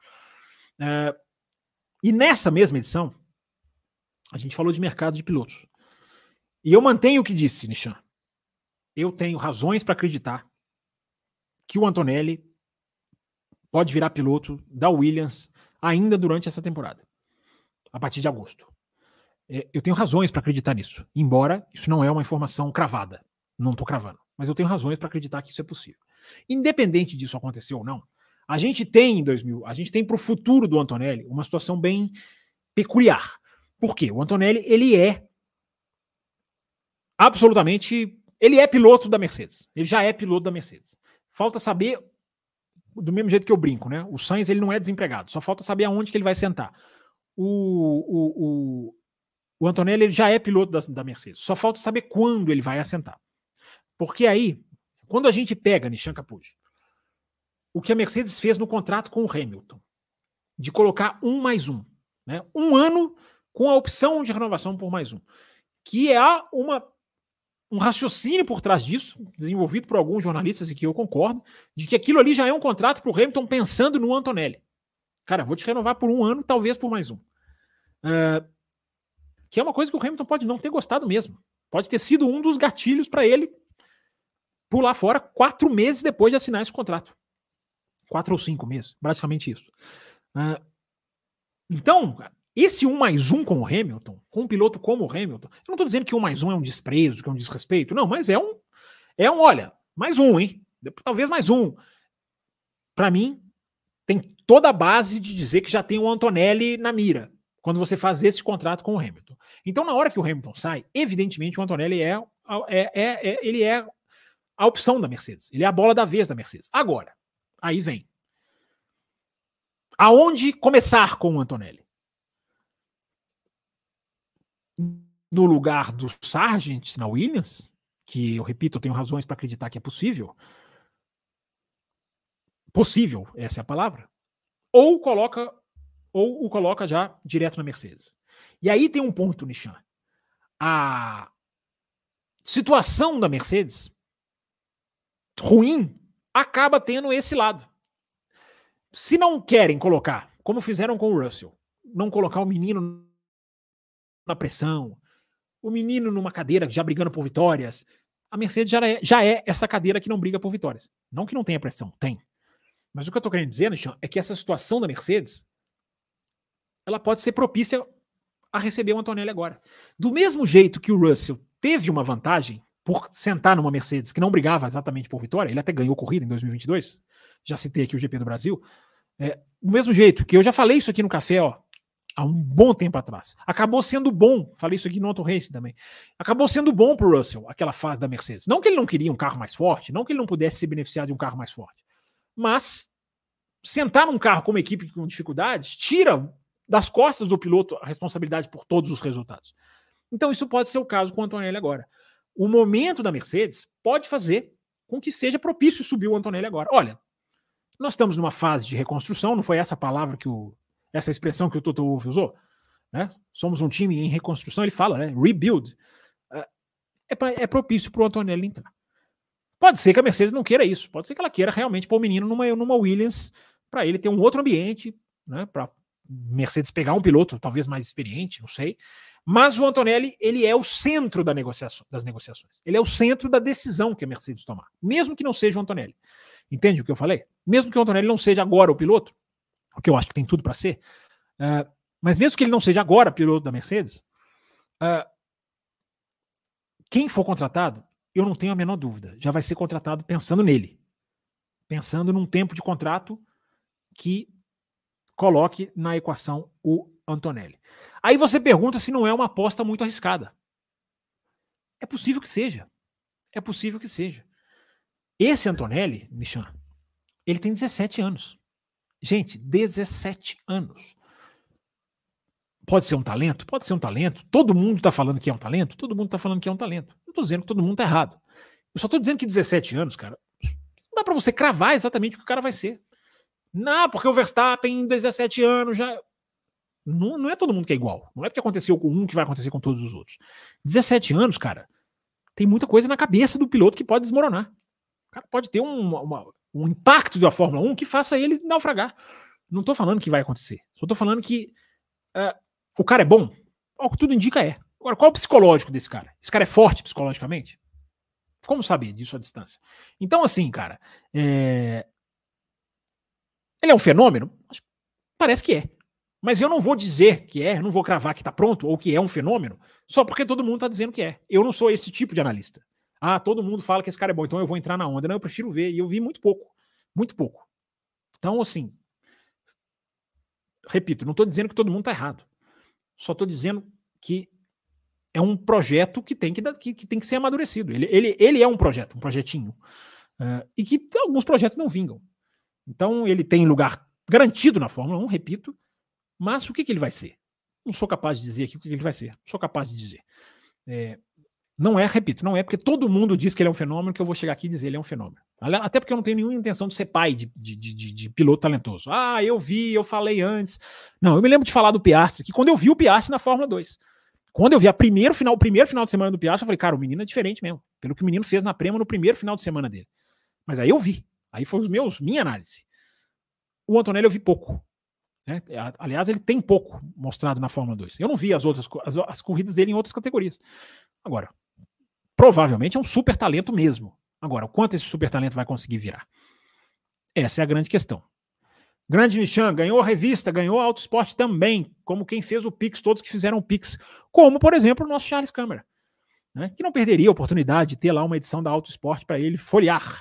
E nessa mesma edição, a gente falou de mercado de pilotos. E eu mantenho o que disse, Nishan. Eu tenho razões para acreditar que o Antonelli pode virar piloto da Williams ainda durante essa temporada, a partir de agosto. Eu tenho razões para acreditar nisso, embora isso não é uma informação cravada. Não estou cravando, mas eu tenho razões para acreditar que isso é possível. Independente disso acontecer ou não, a gente tem para o futuro do Antonelli uma situação bem peculiar. Por quê? O Antonelli, ele é piloto da Mercedes. Ele já é piloto da Mercedes. Falta saber, do mesmo jeito que eu brinco, né? O Sainz, ele não é desempregado. Só falta saber aonde que ele vai sentar. O Antonelli, ele já é piloto da Mercedes. Só falta saber quando ele vai assentar. Porque aí, quando a gente pega Nishan Capucci, o que a Mercedes fez no contrato com o Hamilton, de colocar 1+1, né? Um ano com a opção de renovação por mais um, que é um raciocínio por trás disso, desenvolvido por alguns jornalistas, e que eu concordo, de que aquilo ali já é um contrato para o Hamilton pensando no Antonelli. Cara, vou te renovar por 1 ano, talvez por mais um. Que é uma coisa que o Hamilton pode não ter gostado mesmo. Pode ter sido um dos gatilhos para ele pular fora 4 meses depois de assinar esse contrato. 4 ou 5 meses, praticamente isso. Então, esse 1+1 com o Hamilton, com um piloto como o Hamilton, eu não estou dizendo que 1+1 é um desprezo, que é um desrespeito, não, mas olha, mais um, hein? Talvez mais um. Para mim, tem toda a base de dizer que já tem o Antonelli na mira, quando você faz esse contrato com o Hamilton. Então, na hora que o Hamilton sai, evidentemente o Antonelli ele é a opção da Mercedes. Ele é a bola da vez da Mercedes. Agora, aí vem. Aonde começar com o Antonelli? No lugar do Sargent na Williams, que eu repito, eu tenho razões para acreditar que é possível. Possível, essa é a palavra. Ou o coloca já direto na Mercedes. E aí tem um ponto, Nishan. A situação da Mercedes ruim acaba tendo esse lado. Se não querem colocar, como fizeram com o Russell, não colocar o menino na pressão, o menino numa cadeira já brigando por vitórias. A Mercedes já é essa cadeira que não briga por vitórias. Não que não tenha pressão, tem. Mas o que eu tô querendo dizer, Nishan, é que essa situação da Mercedes, ela pode ser propícia a receber o Antonelli agora. Do mesmo jeito que o Russell teve uma vantagem por sentar numa Mercedes que não brigava exatamente por vitória, ele até ganhou corrida em 2022, já citei aqui o GP do Brasil, do mesmo jeito que eu já falei isso aqui no café, ó, há um bom tempo atrás. Acabou sendo bom, falei isso aqui no Auto Race também, acabou sendo bom pro Russell, aquela fase da Mercedes. Não que ele não queria um carro mais forte, não que ele não pudesse se beneficiar de um carro mais forte, mas sentar num carro com uma equipe com dificuldades tira das costas do piloto a responsabilidade por todos os resultados. Então isso pode ser o caso com o Antonelli agora. O momento da Mercedes pode fazer com que seja propício subir o Antonelli agora. Olha, nós estamos numa fase de reconstrução, não foi essa palavra essa expressão que o Toto Wolff usou, né? Somos um time em reconstrução, ele fala, né? Rebuild. É propício para o Antonelli entrar. Pode ser que a Mercedes não queira isso, pode ser que ela queira realmente pôr o menino numa Williams para ele ter um outro ambiente, né? Para Mercedes pegar um piloto talvez mais experiente, não sei. Mas o Antonelli, ele é o centro das negociações. Ele é o centro da decisão que a Mercedes tomar, mesmo que não seja o Antonelli. Entende o que eu falei? Mesmo que o Antonelli não seja agora o piloto, o que eu acho que tem tudo para ser, mas mesmo que ele não seja agora piloto da Mercedes, quem for contratado, eu não tenho a menor dúvida, já vai ser contratado pensando nele. Pensando num tempo de contrato que coloque na equação o Antonelli. Aí você pergunta se não é uma aposta muito arriscada. É possível que seja. É possível que seja. Esse Antonelli, Michan, ele tem 17 anos. Gente, 17 anos. Pode ser um talento? Pode ser um talento. Todo mundo está falando que é um talento? Todo mundo está falando que é um talento. Não estou dizendo que todo mundo está errado. Eu só estou dizendo que 17 anos, cara, não dá para você cravar exatamente o que o cara vai ser. Não, porque o Verstappen em 17 anos já... Não é todo mundo que é igual. Não é porque aconteceu com um que vai acontecer com todos os outros. 17 anos, cara, tem muita coisa na cabeça do piloto que pode desmoronar. O cara pode ter um impacto da Fórmula 1 que faça ele naufragar. Não tô falando que vai acontecer. Só tô falando que o cara é bom. Ao que tudo indica é. Agora, qual é o psicológico desse cara? Esse cara é forte psicologicamente? Como saber disso à distância? Então, assim, cara, ele é um fenômeno? Parece que é. Mas eu não vou dizer que não vou cravar que tá pronto ou que é um fenômeno só porque todo mundo tá dizendo que é. Eu não sou esse tipo de analista. Todo mundo fala que esse cara é bom, então eu vou entrar na onda. Não, eu prefiro ver. E eu vi muito pouco. Muito pouco. Então, assim, repito, não tô dizendo que todo mundo tá errado. Só tô dizendo que é um projeto que tem que ser amadurecido. Ele é um projeto, um projetinho. E que alguns projetos não vingam. Então, ele tem lugar garantido na Fórmula 1, repito. Mas o que ele vai ser? Não sou capaz de dizer aqui o que ele vai ser. Não sou capaz de dizer. Não é porque todo mundo diz que ele é um fenômeno que eu vou chegar aqui e dizer ele é um fenômeno. Até porque eu não tenho nenhuma intenção de ser pai de piloto talentoso. Eu falei antes. Não, eu me lembro de falar do Piastri, que quando eu vi o Piastri na Fórmula 2, quando eu vi o primeiro final de semana do Piastri, eu falei, cara, o menino é diferente mesmo. Pelo que o menino fez na Prema no primeiro final de semana dele. Mas aí eu vi. Aí foi minha análise. O Antonelli eu vi pouco. Né? Aliás, ele tem pouco mostrado na Fórmula 2. Eu não vi as corridas dele em outras categorias. Agora, provavelmente é um super talento mesmo. Agora, o quanto esse super talento vai conseguir virar? Essa é a grande questão. Grande Nishan, ganhou a revista, ganhou a Auto Sport também, como quem fez o Pix, todos que fizeram o Pix, como, por exemplo, o nosso Charles Câmara, né? Que não perderia a oportunidade de ter lá uma edição da Auto Sport para ele folhear.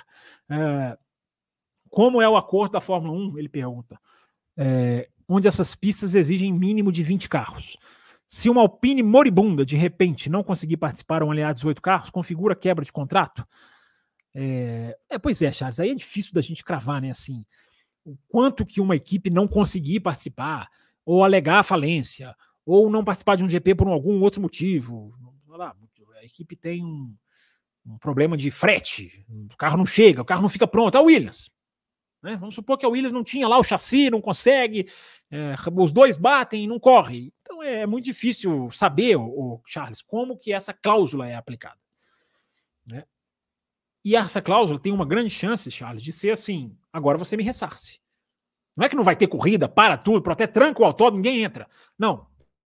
Como é o acordo da Fórmula 1? Ele pergunta. Onde essas pistas exigem mínimo de 20 carros. Se uma Alpine moribunda, de repente, não conseguir participar ou aliar 18 carros, configura quebra de contrato? Pois é, Charles, aí é difícil da gente cravar, né, assim, o quanto que uma equipe não conseguir participar, ou alegar a falência, ou não participar de um GP por algum outro motivo. A equipe tem um problema de frete, o carro não chega, o carro não fica pronto. A Williams. Né? Vamos supor que a Williams não tinha lá o chassi, não consegue, os dois batem e não corre. Então é muito difícil saber, Charles, como que essa cláusula é aplicada. Né? E essa cláusula tem uma grande chance, Charles, de ser assim, agora você me ressarce. Não é que não vai ter corrida, para tudo, até tranca o autódromo, ninguém entra. Não.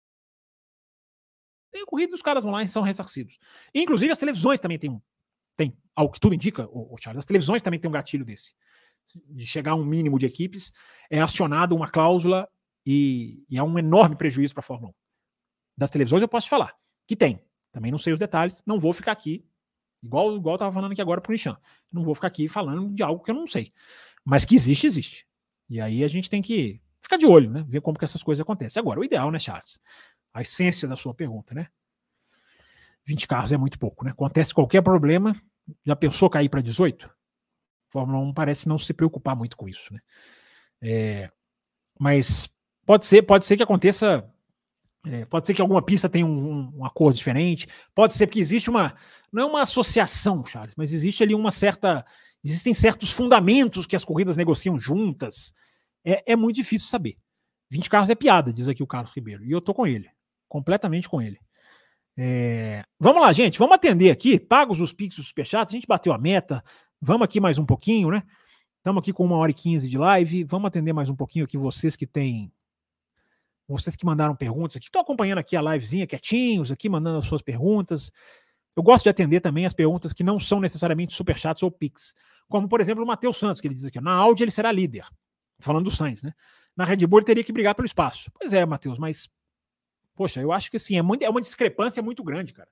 Tem corrida, os caras vão lá e são ressarcidos. Inclusive as televisões também tem, ao que tudo indica, o Charles, as televisões também tem um gatilho desse. De chegar a um mínimo de equipes, é acionado uma cláusula e é um enorme prejuízo para a Fórmula 1. Das televisões eu posso te falar que tem. Também não sei os detalhes, não vou ficar aqui, igual eu estava falando aqui agora pro Nishan. Não vou ficar aqui falando de algo que eu não sei. Mas que existe, existe. E aí a gente tem que ficar de olho, né? Ver como que essas coisas acontecem. Agora, o ideal, né, Charles? A essência da sua pergunta, né? 20 carros é muito pouco, né? Acontece qualquer problema, já pensou cair para 18? Fórmula 1 parece não se preocupar muito com isso, né? Mas pode ser que aconteça, pode ser que alguma pista tenha um acordo diferente, pode ser que existe não é uma associação, Charles, mas existe ali existem certos fundamentos que as corridas negociam juntas. É muito difícil saber. 20 carros é piada, diz aqui o Carlos Ribeiro, e eu tô com ele, completamente com ele. Vamos lá, gente, vamos atender aqui, pagos os Pix e os Superchats, a gente bateu a meta, vamos aqui mais um pouquinho, né? Estamos aqui com 1h15 de live, vamos atender mais um pouquinho aqui vocês que mandaram perguntas aqui, estão acompanhando aqui a livezinha quietinhos aqui, mandando as suas perguntas. Eu gosto de atender também as perguntas que não são necessariamente Superchats ou Pix, como por exemplo o Matheus Santos, que ele diz aqui, na Audi ele será líder, falando do Sainz, né? Na Red Bull ele teria que brigar pelo espaço. Pois é, Matheus, mas poxa, eu acho que assim, é uma discrepância muito grande, cara.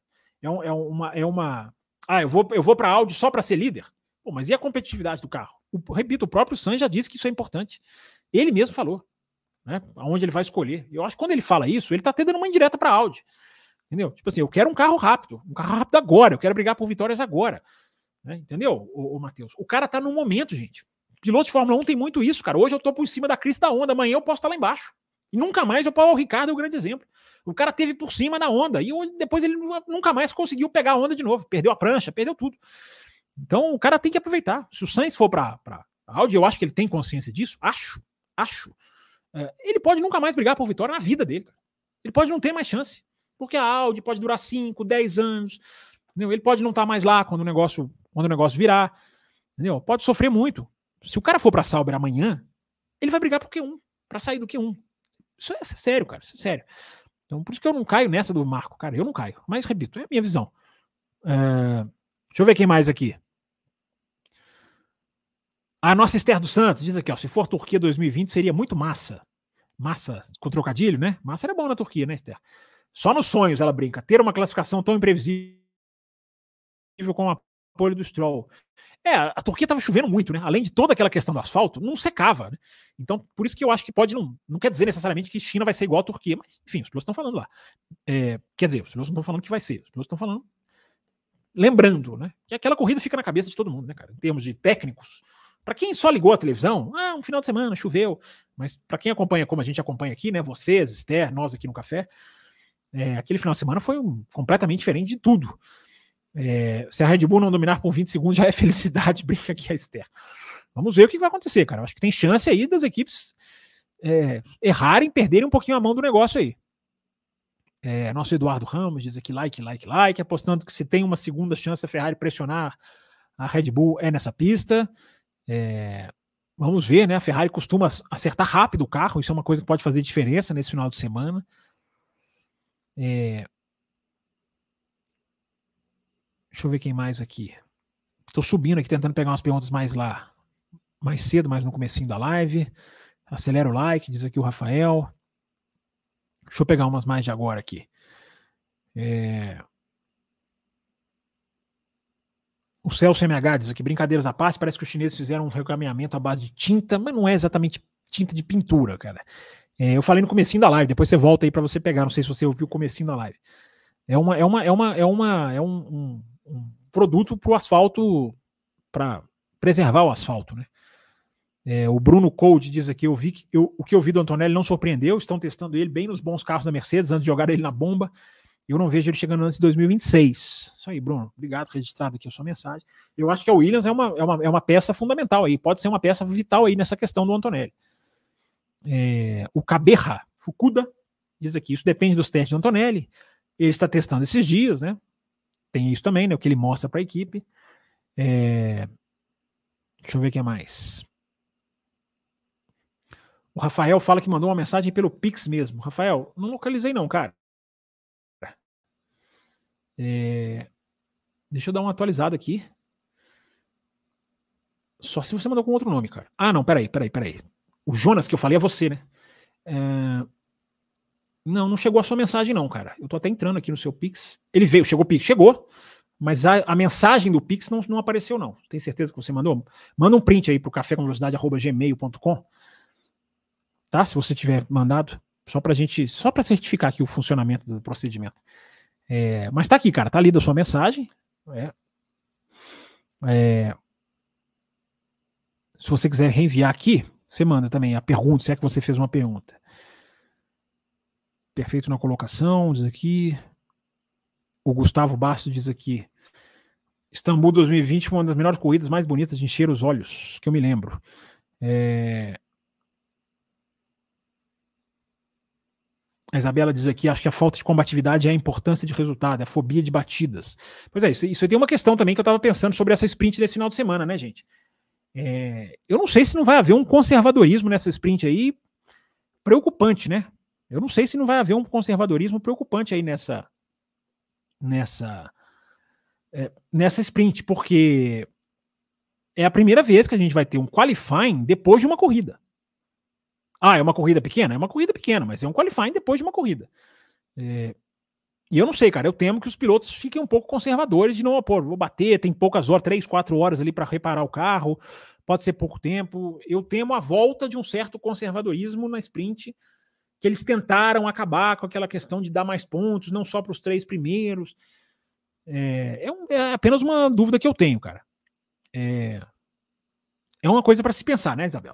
Eu vou para a Audi só para ser líder? Pô, mas e a competitividade do carro? Repito, o próprio Sainz já disse que isso é importante. Ele mesmo falou, né? Aonde ele vai escolher. Eu acho que quando ele fala isso, ele tá até dando uma indireta para a Audi. Entendeu? Tipo assim, eu quero um carro rápido agora, eu quero brigar por vitórias agora. Né? Entendeu, o Matheus? O cara tá no momento, gente. Piloto de Fórmula 1 tem muito isso, cara. Hoje eu tô por cima da crista da onda, amanhã eu posso estar lá embaixo. E nunca mais o Ricardo é o grande exemplo. O cara teve por cima na onda e depois ele nunca mais conseguiu pegar a onda de novo. Perdeu a prancha, perdeu tudo. Então o cara tem que aproveitar. Se o Sainz for para Audi, eu acho que ele tem consciência disso. Acho. Ele pode nunca mais brigar por vitória na vida dele. Ele pode não ter mais chance. Porque a Audi pode durar 5, 10 anos. Entendeu? Ele pode não estar mais lá quando o negócio virar. Entendeu? Pode sofrer muito. Se o cara for para Sauber amanhã, ele vai brigar por Q1, para sair do Q1. Isso é sério, cara. Isso é sério. Então, por isso que eu não caio nessa do Marco, cara. Eu não caio. Mas, repito, é a minha visão. Deixa eu ver quem mais aqui. A nossa Esther dos Santos diz aqui, ó, se for Turquia 2020 seria muito massa. Massa com trocadilho, né? Massa era bom na Turquia, né, Esther? Só nos sonhos ela brinca. Ter uma classificação tão imprevisível com o apoio do Stroll. A Turquia estava chovendo muito, né? Além de toda aquela questão do asfalto, não secava, né? Então, por isso que eu acho que pode não quer dizer necessariamente que China vai ser igual à Turquia, mas, enfim, os pilotos estão falando lá. Quer dizer, os pilotos não estão falando que vai ser, os pilotos estão falando, lembrando, né? Que aquela corrida fica na cabeça de todo mundo, né, cara? Em termos de técnicos. Para quem só ligou a televisão, um final de semana, choveu, mas para quem acompanha como a gente acompanha aqui, né? Vocês, Esther, nós aqui no Café, aquele final de semana foi completamente diferente de tudo. Se a Red Bull não dominar por 20 segundos já é felicidade, brinca aqui a Esther. Vamos ver o que vai acontecer, cara. Eu acho que tem chance aí das equipes errarem, perderem um pouquinho a mão do negócio aí. Nosso Eduardo Ramos diz aqui like, apostando que se tem uma segunda chance a Ferrari pressionar a Red Bull nessa pista. Vamos ver, né? A Ferrari costuma acertar rápido o carro, isso é uma coisa que pode fazer diferença nesse final de semana. Deixa eu ver quem mais aqui. Tô subindo aqui, tentando pegar umas perguntas mais cedo, mais no comecinho da live. Acelera o like, diz aqui o Rafael. Deixa eu pegar umas mais de agora aqui. O Celso MH diz aqui, brincadeiras à parte, parece que os chineses fizeram um recaminhamento à base de tinta, mas não é exatamente tinta de pintura, cara. Eu falei no comecinho da live, depois você volta aí para você pegar, não sei se você ouviu o comecinho da live. É um produto para o asfalto, para preservar o asfalto, né? O Bruno Code diz aqui, o que eu vi do Antonelli não surpreendeu, estão testando ele bem nos bons carros da Mercedes, antes de jogar ele na bomba, eu não vejo ele chegando antes de 2026. Isso aí, Bruno, obrigado, registrado aqui a sua mensagem. Eu acho que a Williams é uma peça fundamental aí, pode ser uma peça vital aí nessa questão do Antonelli. O Caberra Fukuda diz aqui, isso depende dos testes do Antonelli, ele está testando esses dias, né? Tem isso também, né? O que ele mostra para a equipe. Deixa eu ver o que mais. O Rafael fala que mandou uma mensagem pelo Pix mesmo. Rafael, não localizei não, cara. Deixa eu dar uma atualizada aqui. Só se você mandou com outro nome, cara. Ah, não, peraí. O Jonas que eu falei é você, né? Não chegou a sua mensagem não, cara. Eu tô até entrando aqui no seu Pix. Ele veio, chegou o Pix, chegou. Mas a mensagem do Pix não apareceu não. Tem certeza que você mandou? Manda um print aí pro cafécomvelocidade@gmail.com. Tá? Se você tiver mandado, só pra certificar aqui o funcionamento do procedimento. Mas tá aqui, cara, tá lida a sua mensagem. Se você quiser reenviar aqui, você manda também a pergunta, se é que você fez uma pergunta. Perfeito na colocação, diz aqui. O Gustavo Bastos diz aqui. Istambul 2020 foi uma das melhores corridas mais bonitas de encher os olhos, que eu me lembro. A Isabela diz aqui, acho que a falta de combatividade é a importância de resultado, é a fobia de batidas. Pois é, isso aí tem uma questão também que eu estava pensando sobre essa sprint desse final de semana, né, gente? Eu não sei se não vai haver um conservadorismo nessa sprint aí preocupante, né? Eu não sei se não vai haver um conservadorismo preocupante aí nessa sprint, porque é a primeira vez que a gente vai ter um qualifying depois de uma corrida. Ah, é uma corrida pequena? É uma corrida pequena, mas é um qualifying depois de uma corrida. E eu não sei, cara, eu temo que os pilotos fiquem um pouco conservadores de não, vou bater, tem poucas horas, 3, 4 horas ali para reparar o carro, pode ser pouco tempo. Eu temo a volta de um certo conservadorismo na sprint, que eles tentaram acabar com aquela questão de dar mais pontos, não só para os 3 primeiros. É apenas uma dúvida que eu tenho, cara. É uma coisa para se pensar, né, Isabela?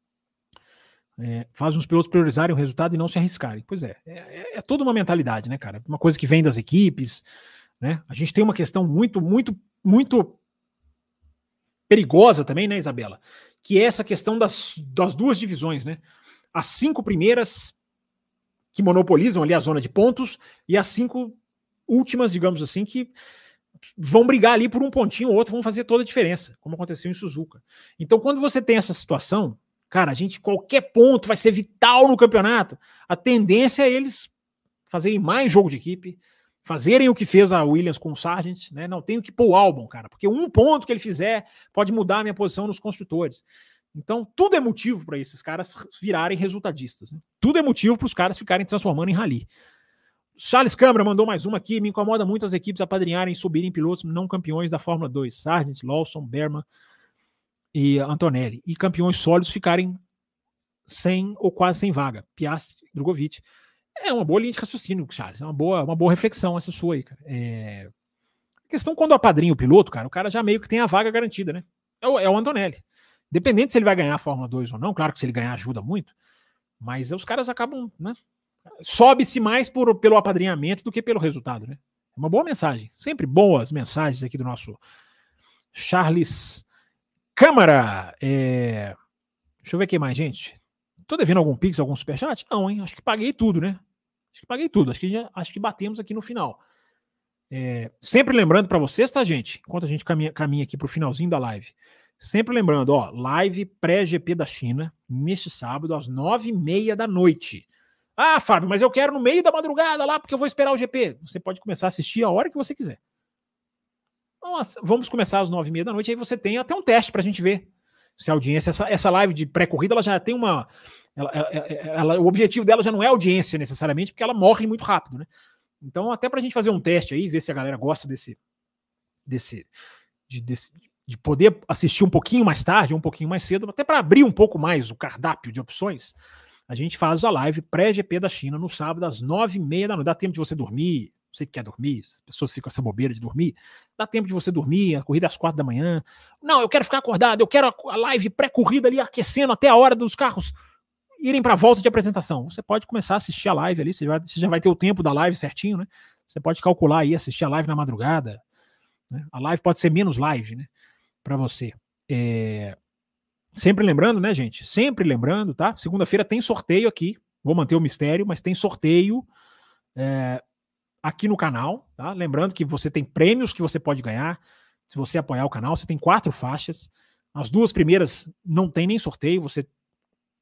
Faz os pilotos priorizarem o resultado e não se arriscarem. Pois é toda uma mentalidade, né, cara? Uma coisa que vem das equipes, né? A gente tem uma questão muito, muito, muito perigosa também, né, Isabela? Que é essa questão das 2 divisões, né? As 5 primeiras que monopolizam ali a zona de pontos e as 5 últimas, digamos assim, que vão brigar ali por um pontinho ou outro, vão fazer toda a diferença, como aconteceu em Suzuka. Então, quando você tem essa situação, cara, qualquer ponto vai ser vital no campeonato. A tendência é eles fazerem mais jogo de equipe, fazerem o que fez a Williams com o Sargent, né? Não tenho que pôr o Albon, cara, porque um ponto que ele fizer pode mudar a minha posição nos construtores. Então, tudo é motivo para esses caras virarem resultadistas, né? Tudo é motivo para os caras ficarem transformando em rally. Charles Câmara mandou mais uma aqui. Me incomoda muito as equipes apadrinharem e subirem pilotos não campeões da Fórmula 2. Sargent, Lawson, Berman e Antonelli. E campeões sólidos ficarem sem ou quase sem vaga. Piastri, Drogovic. É uma boa linha de raciocínio, Charles. É uma boa reflexão essa sua aí, cara. A questão quando apadrinha o piloto, cara, o cara já meio que tem a vaga garantida, né? É o Antonelli. Independente se ele vai ganhar a Fórmula 2 ou não, claro que se ele ganhar ajuda muito, mas os caras acabam, né? Sobe-se mais pelo apadrinhamento do que pelo resultado, né? É uma boa mensagem. Sempre boas mensagens aqui do nosso Charles Câmara. Deixa eu ver aqui mais, gente. Tô devendo algum Pix, algum superchat? Não, hein? Acho que paguei tudo, né? Acho que batemos aqui no final. Sempre lembrando para vocês, tá, gente? Enquanto a gente caminha aqui pro finalzinho da live. Sempre lembrando, ó, live pré-GP da China, neste sábado, às 9h30 da noite. Ah, Fábio, mas eu quero no meio da madrugada lá, porque eu vou esperar o GP. Você pode começar a assistir a hora que você quiser. Vamos começar às 9h30 da noite, aí você tem até um teste pra gente ver se a audiência... Essa live de pré-corrida, ela já tem uma... o objetivo dela já não é audiência, necessariamente, porque ela morre muito rápido, né? Então, até pra gente fazer um teste aí, ver se a galera gosta de poder assistir um pouquinho mais tarde, um pouquinho mais cedo, até para abrir um pouco mais o cardápio de opções, a gente faz a live pré-GP da China no sábado às 9h30 da noite. Dá tempo de você dormir, você que quer dormir, as pessoas ficam com essa bobeira de dormir, dá tempo de você dormir, a corrida às 4 da manhã. Não, eu quero ficar acordado, eu quero a live pré-corrida ali aquecendo até a hora dos carros irem para a volta de apresentação. Você pode começar a assistir a live ali, você já vai ter o tempo da live certinho, né? Você pode calcular aí, assistir a live na madrugada, né? A live pode ser menos live, né? Para você. Sempre lembrando, né, gente? Sempre lembrando, tá? Segunda-feira tem sorteio aqui. Vou manter o mistério, mas tem sorteio aqui no canal, tá? Lembrando que você tem prêmios que você pode ganhar. Se você apoiar o canal, você tem 4 faixas. As 2 primeiras não tem nem sorteio. Você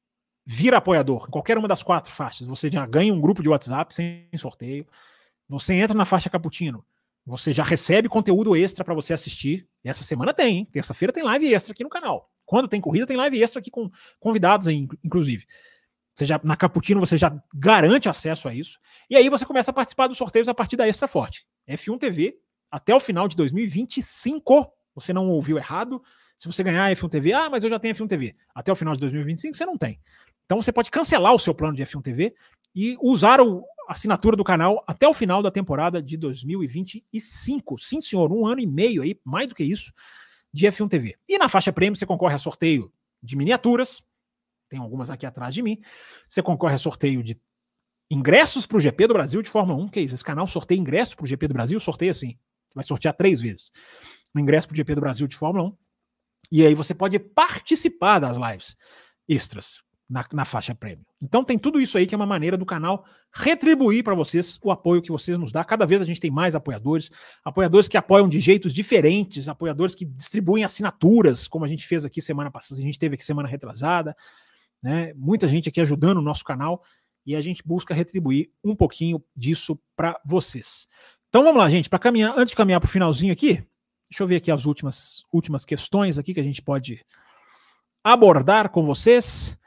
vira apoiador, em qualquer uma das 4 faixas, você já ganha um grupo de WhatsApp sem sorteio. Você entra na faixa Cappuccino, você já recebe conteúdo extra para você assistir. E essa semana tem, hein? Terça-feira tem live extra aqui no canal. Quando tem corrida, tem live extra aqui com convidados aí, inclusive. Na Cappuccino você já garante acesso a isso. E aí você começa a participar dos sorteios a partir da Extra Forte. F1 TV, até o final de 2025. Você não ouviu errado. Se você ganhar a F1 TV, mas eu já tenho F1 TV. Até o final de 2025 você não tem. Então você pode cancelar o seu plano de F1 TV e usar a assinatura do canal até o final da temporada de 2025. Sim, senhor, 1 ano e meio aí, mais do que isso, de F1 TV. E na faixa prêmio você concorre a sorteio de miniaturas, tem algumas aqui atrás de mim. Você concorre a sorteio de ingressos para o GP do Brasil de Fórmula 1, que é isso? Esse canal sorteia ingressos para o GP do Brasil, sorteia assim, vai sortear 3 vezes. Um ingresso para o GP do Brasil de Fórmula 1. E aí você pode participar das lives extras na faixa prêmio. Então tem tudo isso aí que é uma maneira do canal retribuir para vocês o apoio que vocês nos dão. Cada vez a gente tem mais apoiadores que apoiam de jeitos diferentes, apoiadores que distribuem assinaturas, como a gente fez aqui semana passada, a gente teve aqui semana retrasada, né? Muita gente aqui ajudando o nosso canal e a gente busca retribuir um pouquinho disso para vocês. Então vamos lá, gente, antes de caminhar para o finalzinho aqui, deixa eu ver aqui as últimas questões aqui que a gente pode abordar com vocês.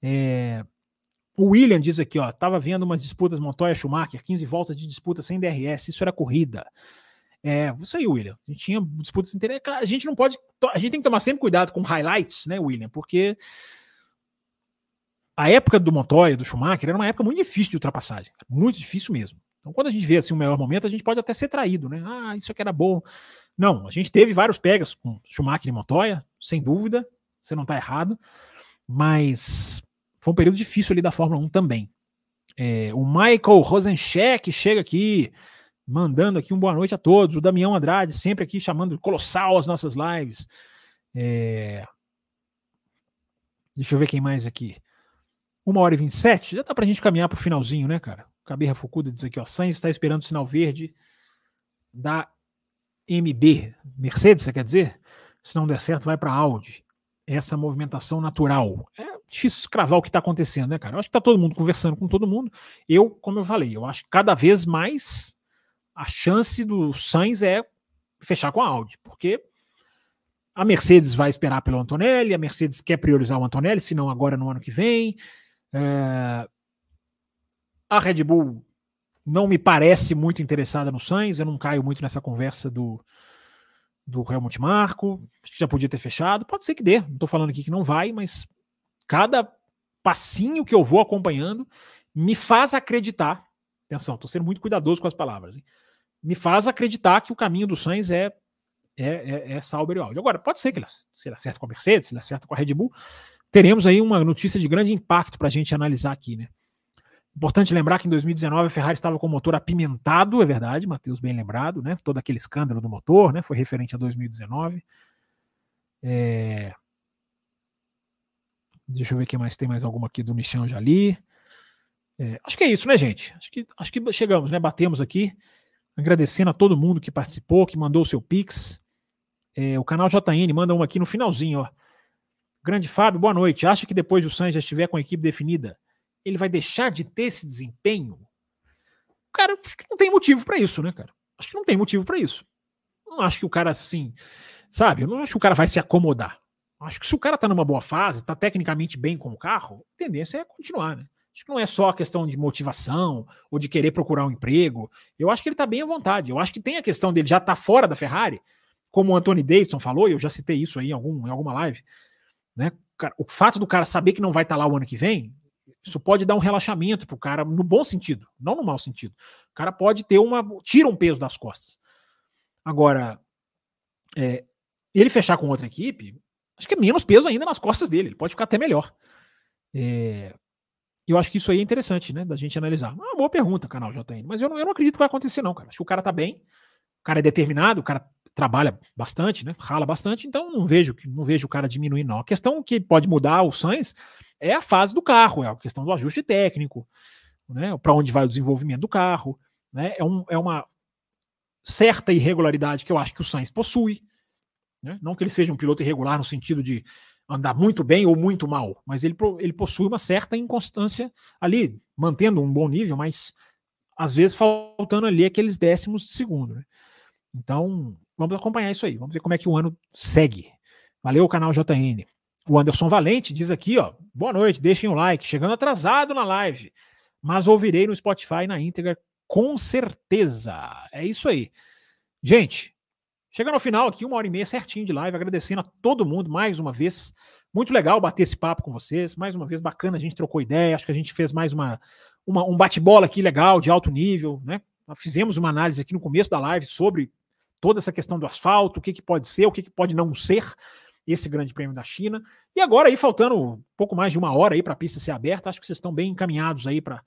O William diz aqui, tava vendo umas disputas Montoya-Schumacher, 15 voltas de disputa sem DRS, isso era corrida. Isso aí, William. A gente tinha disputas interessantes. A gente não pode. A gente tem que tomar sempre cuidado com highlights, né, William? Porque a época do Montoya, do Schumacher, era uma época muito difícil de ultrapassagem. Muito difícil mesmo. Então, quando a gente vê assim o melhor momento, a gente pode até ser traído, né? Isso aqui era bom. Não, a gente teve vários pegas com Schumacher e Montoya, sem dúvida. Você não está errado. Mas foi um período difícil ali da Fórmula 1 também. O Michael Rosencheck chega aqui, mandando aqui um boa noite a todos. O Damião Andrade, sempre aqui chamando colossal as nossas lives. Deixa eu ver quem mais aqui. 1h27, já dá pra gente caminhar pro finalzinho, né, cara? Caberra Fukuda diz aqui, Sainz está esperando o sinal verde da MB. Mercedes, você quer dizer? Se não der certo, vai pra Audi. Essa movimentação natural. É difícil cravar o que está acontecendo, né, cara? Eu acho que tá todo mundo conversando com todo mundo. Como eu falei, eu acho que cada vez mais a chance do Sainz é fechar com a Audi, porque a Mercedes vai esperar pelo Antonelli, a Mercedes quer priorizar o Antonelli, se não agora no ano que vem. A Red Bull não me parece muito interessada no Sainz, eu não caio muito nessa conversa do Helmut Marko, acho que já podia ter fechado, pode ser que dê, não estou falando aqui que não vai, mas cada passinho que eu vou acompanhando me faz acreditar, atenção, estou sendo muito cuidadoso com as palavras, hein? Me faz acreditar que o caminho do Sainz é Sauber e Audi. Agora, pode ser que se ele acerta com a Mercedes, se ele acerta com a Red Bull, teremos aí uma notícia de grande impacto para a gente analisar aqui, né? Importante lembrar que em 2019 a Ferrari estava com o motor apimentado, é verdade, Matheus, bem lembrado, né? Todo aquele escândalo do motor, né? Foi referente a 2019. Deixa eu ver quem mais tem mais alguma aqui do Nishan Jali. Acho que é isso, né, gente? Acho que chegamos, né? Batemos aqui. Agradecendo a todo mundo que participou, que mandou o seu Pix. O canal JN manda uma aqui no finalzinho, ó. Grande Fábio, boa noite. Acha que depois do Sainz já estiver com a equipe definida, ele vai deixar de ter esse desempenho? Cara, acho que não tem motivo para isso, né, cara? Acho que não tem motivo para isso. Não acho que o cara, assim, sabe? Eu não acho que o cara vai se acomodar. Acho que se o cara tá numa boa fase, tá tecnicamente bem com o carro, a tendência é continuar, né? Acho que não é só a questão de motivação ou de querer procurar um emprego. Eu acho que ele tá bem à vontade. Eu acho que tem a questão dele já tá fora da Ferrari, como o Anthony Davidson falou, e eu já citei isso aí em alguma live, né? O fato do cara saber que não vai estar lá o ano que vem, isso pode dar um relaxamento pro cara, no bom sentido, não no mau sentido. O cara pode ter tira um peso das costas. Agora, ele fechar com outra equipe, acho que é menos peso ainda nas costas dele, ele pode ficar até melhor. Eu acho que isso aí é interessante, né, da gente analisar. Uma boa pergunta, canal JN, mas eu não acredito que vai acontecer não, cara. Acho que o cara tá bem, o cara é determinado, o cara trabalha bastante, né, rala bastante, então não vejo o cara diminuir não. A questão que pode mudar o Sainz é a fase do carro, é a questão do ajuste técnico, né, para onde vai o desenvolvimento do carro, né, é uma certa irregularidade que eu acho que o Sainz possui, né, não que ele seja um piloto irregular no sentido de andar muito bem ou muito mal, mas ele possui uma certa inconstância ali, mantendo um bom nível, mas às vezes faltando ali aqueles décimos de segundo. Né? Então, vamos acompanhar isso aí, vamos ver como é que o ano segue. Valeu, canal JN. O Anderson Valente diz aqui, ó, boa noite, deixem o like, chegando atrasado na live, mas ouvirei no Spotify na íntegra com certeza. É isso aí. Gente, chegando ao final aqui, 1h30 certinho de live, agradecendo a todo mundo mais uma vez. Muito legal bater esse papo com vocês. Mais uma vez, bacana, a gente trocou ideia. Acho que a gente fez mais um bate-bola aqui legal, de alto nível. Né? Nós fizemos uma análise aqui no começo da live sobre toda essa questão do asfalto, o que pode ser, o que pode não ser esse grande prêmio da China. E agora aí, faltando um pouco mais de 1 hora aí para a pista ser aberta, acho que vocês estão bem encaminhados aí para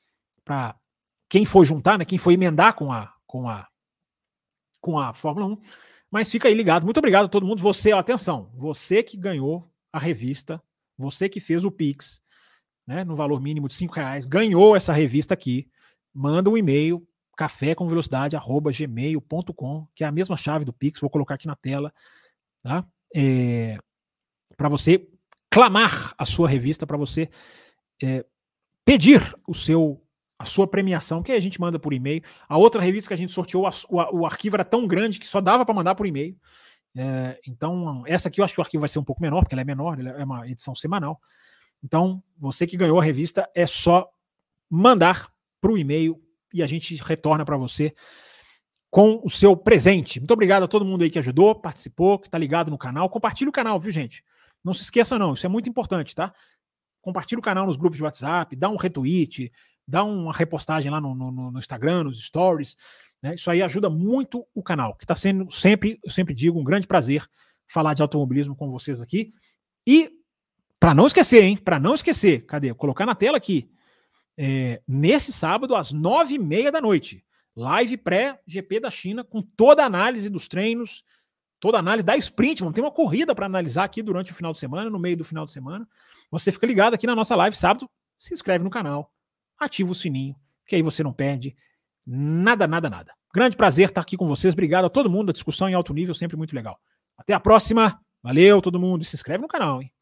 quem for juntar, né? Quem for emendar com a Fórmula 1, mas fica aí ligado. Muito obrigado a todo mundo. Você, ó, atenção, você que ganhou a revista, você que fez o Pix, né, no valor mínimo de R$5, ganhou essa revista aqui, manda um e-mail, cafécomvelocidade@gmail.com, que é a mesma chave do Pix, vou colocar aqui na tela, tá? Para você clamar a sua revista, para você pedir a sua premiação, que a gente manda por e-mail. A outra revista que a gente sorteou, o arquivo era tão grande que só dava para mandar por e-mail. Então, essa aqui eu acho que o arquivo vai ser um pouco menor, porque ela é menor, ela é uma edição semanal. Então, você que ganhou a revista, é só mandar para o e-mail e a gente retorna para você com o seu presente. Muito obrigado a todo mundo aí que ajudou, participou, que está ligado no canal. Compartilha o canal, viu, gente? Não se esqueça não, isso é muito importante, tá? Compartilha o canal nos grupos de WhatsApp, dá um retweet, dá uma repostagem lá no Instagram, nos stories. Né? Isso aí ajuda muito o canal, que está sendo sempre, eu sempre digo, um grande prazer falar de automobilismo com vocês aqui. E, para não esquecer, hein? Para não esquecer, cadê? Vou colocar na tela aqui. Nesse sábado, às 9h30 da noite, live pré-GP da China, com toda a análise dos treinos, toda a análise da sprint. Vamos ter uma corrida para analisar aqui durante o final de semana, no meio do final de semana. Você fica ligado aqui na nossa live sábado, se inscreve no canal, ativa o sininho, que aí você não perde nada. Grande prazer estar aqui com vocês. Obrigado a todo mundo. A discussão em alto nível sempre muito legal. Até a próxima. Valeu todo mundo. Se inscreve no canal, hein?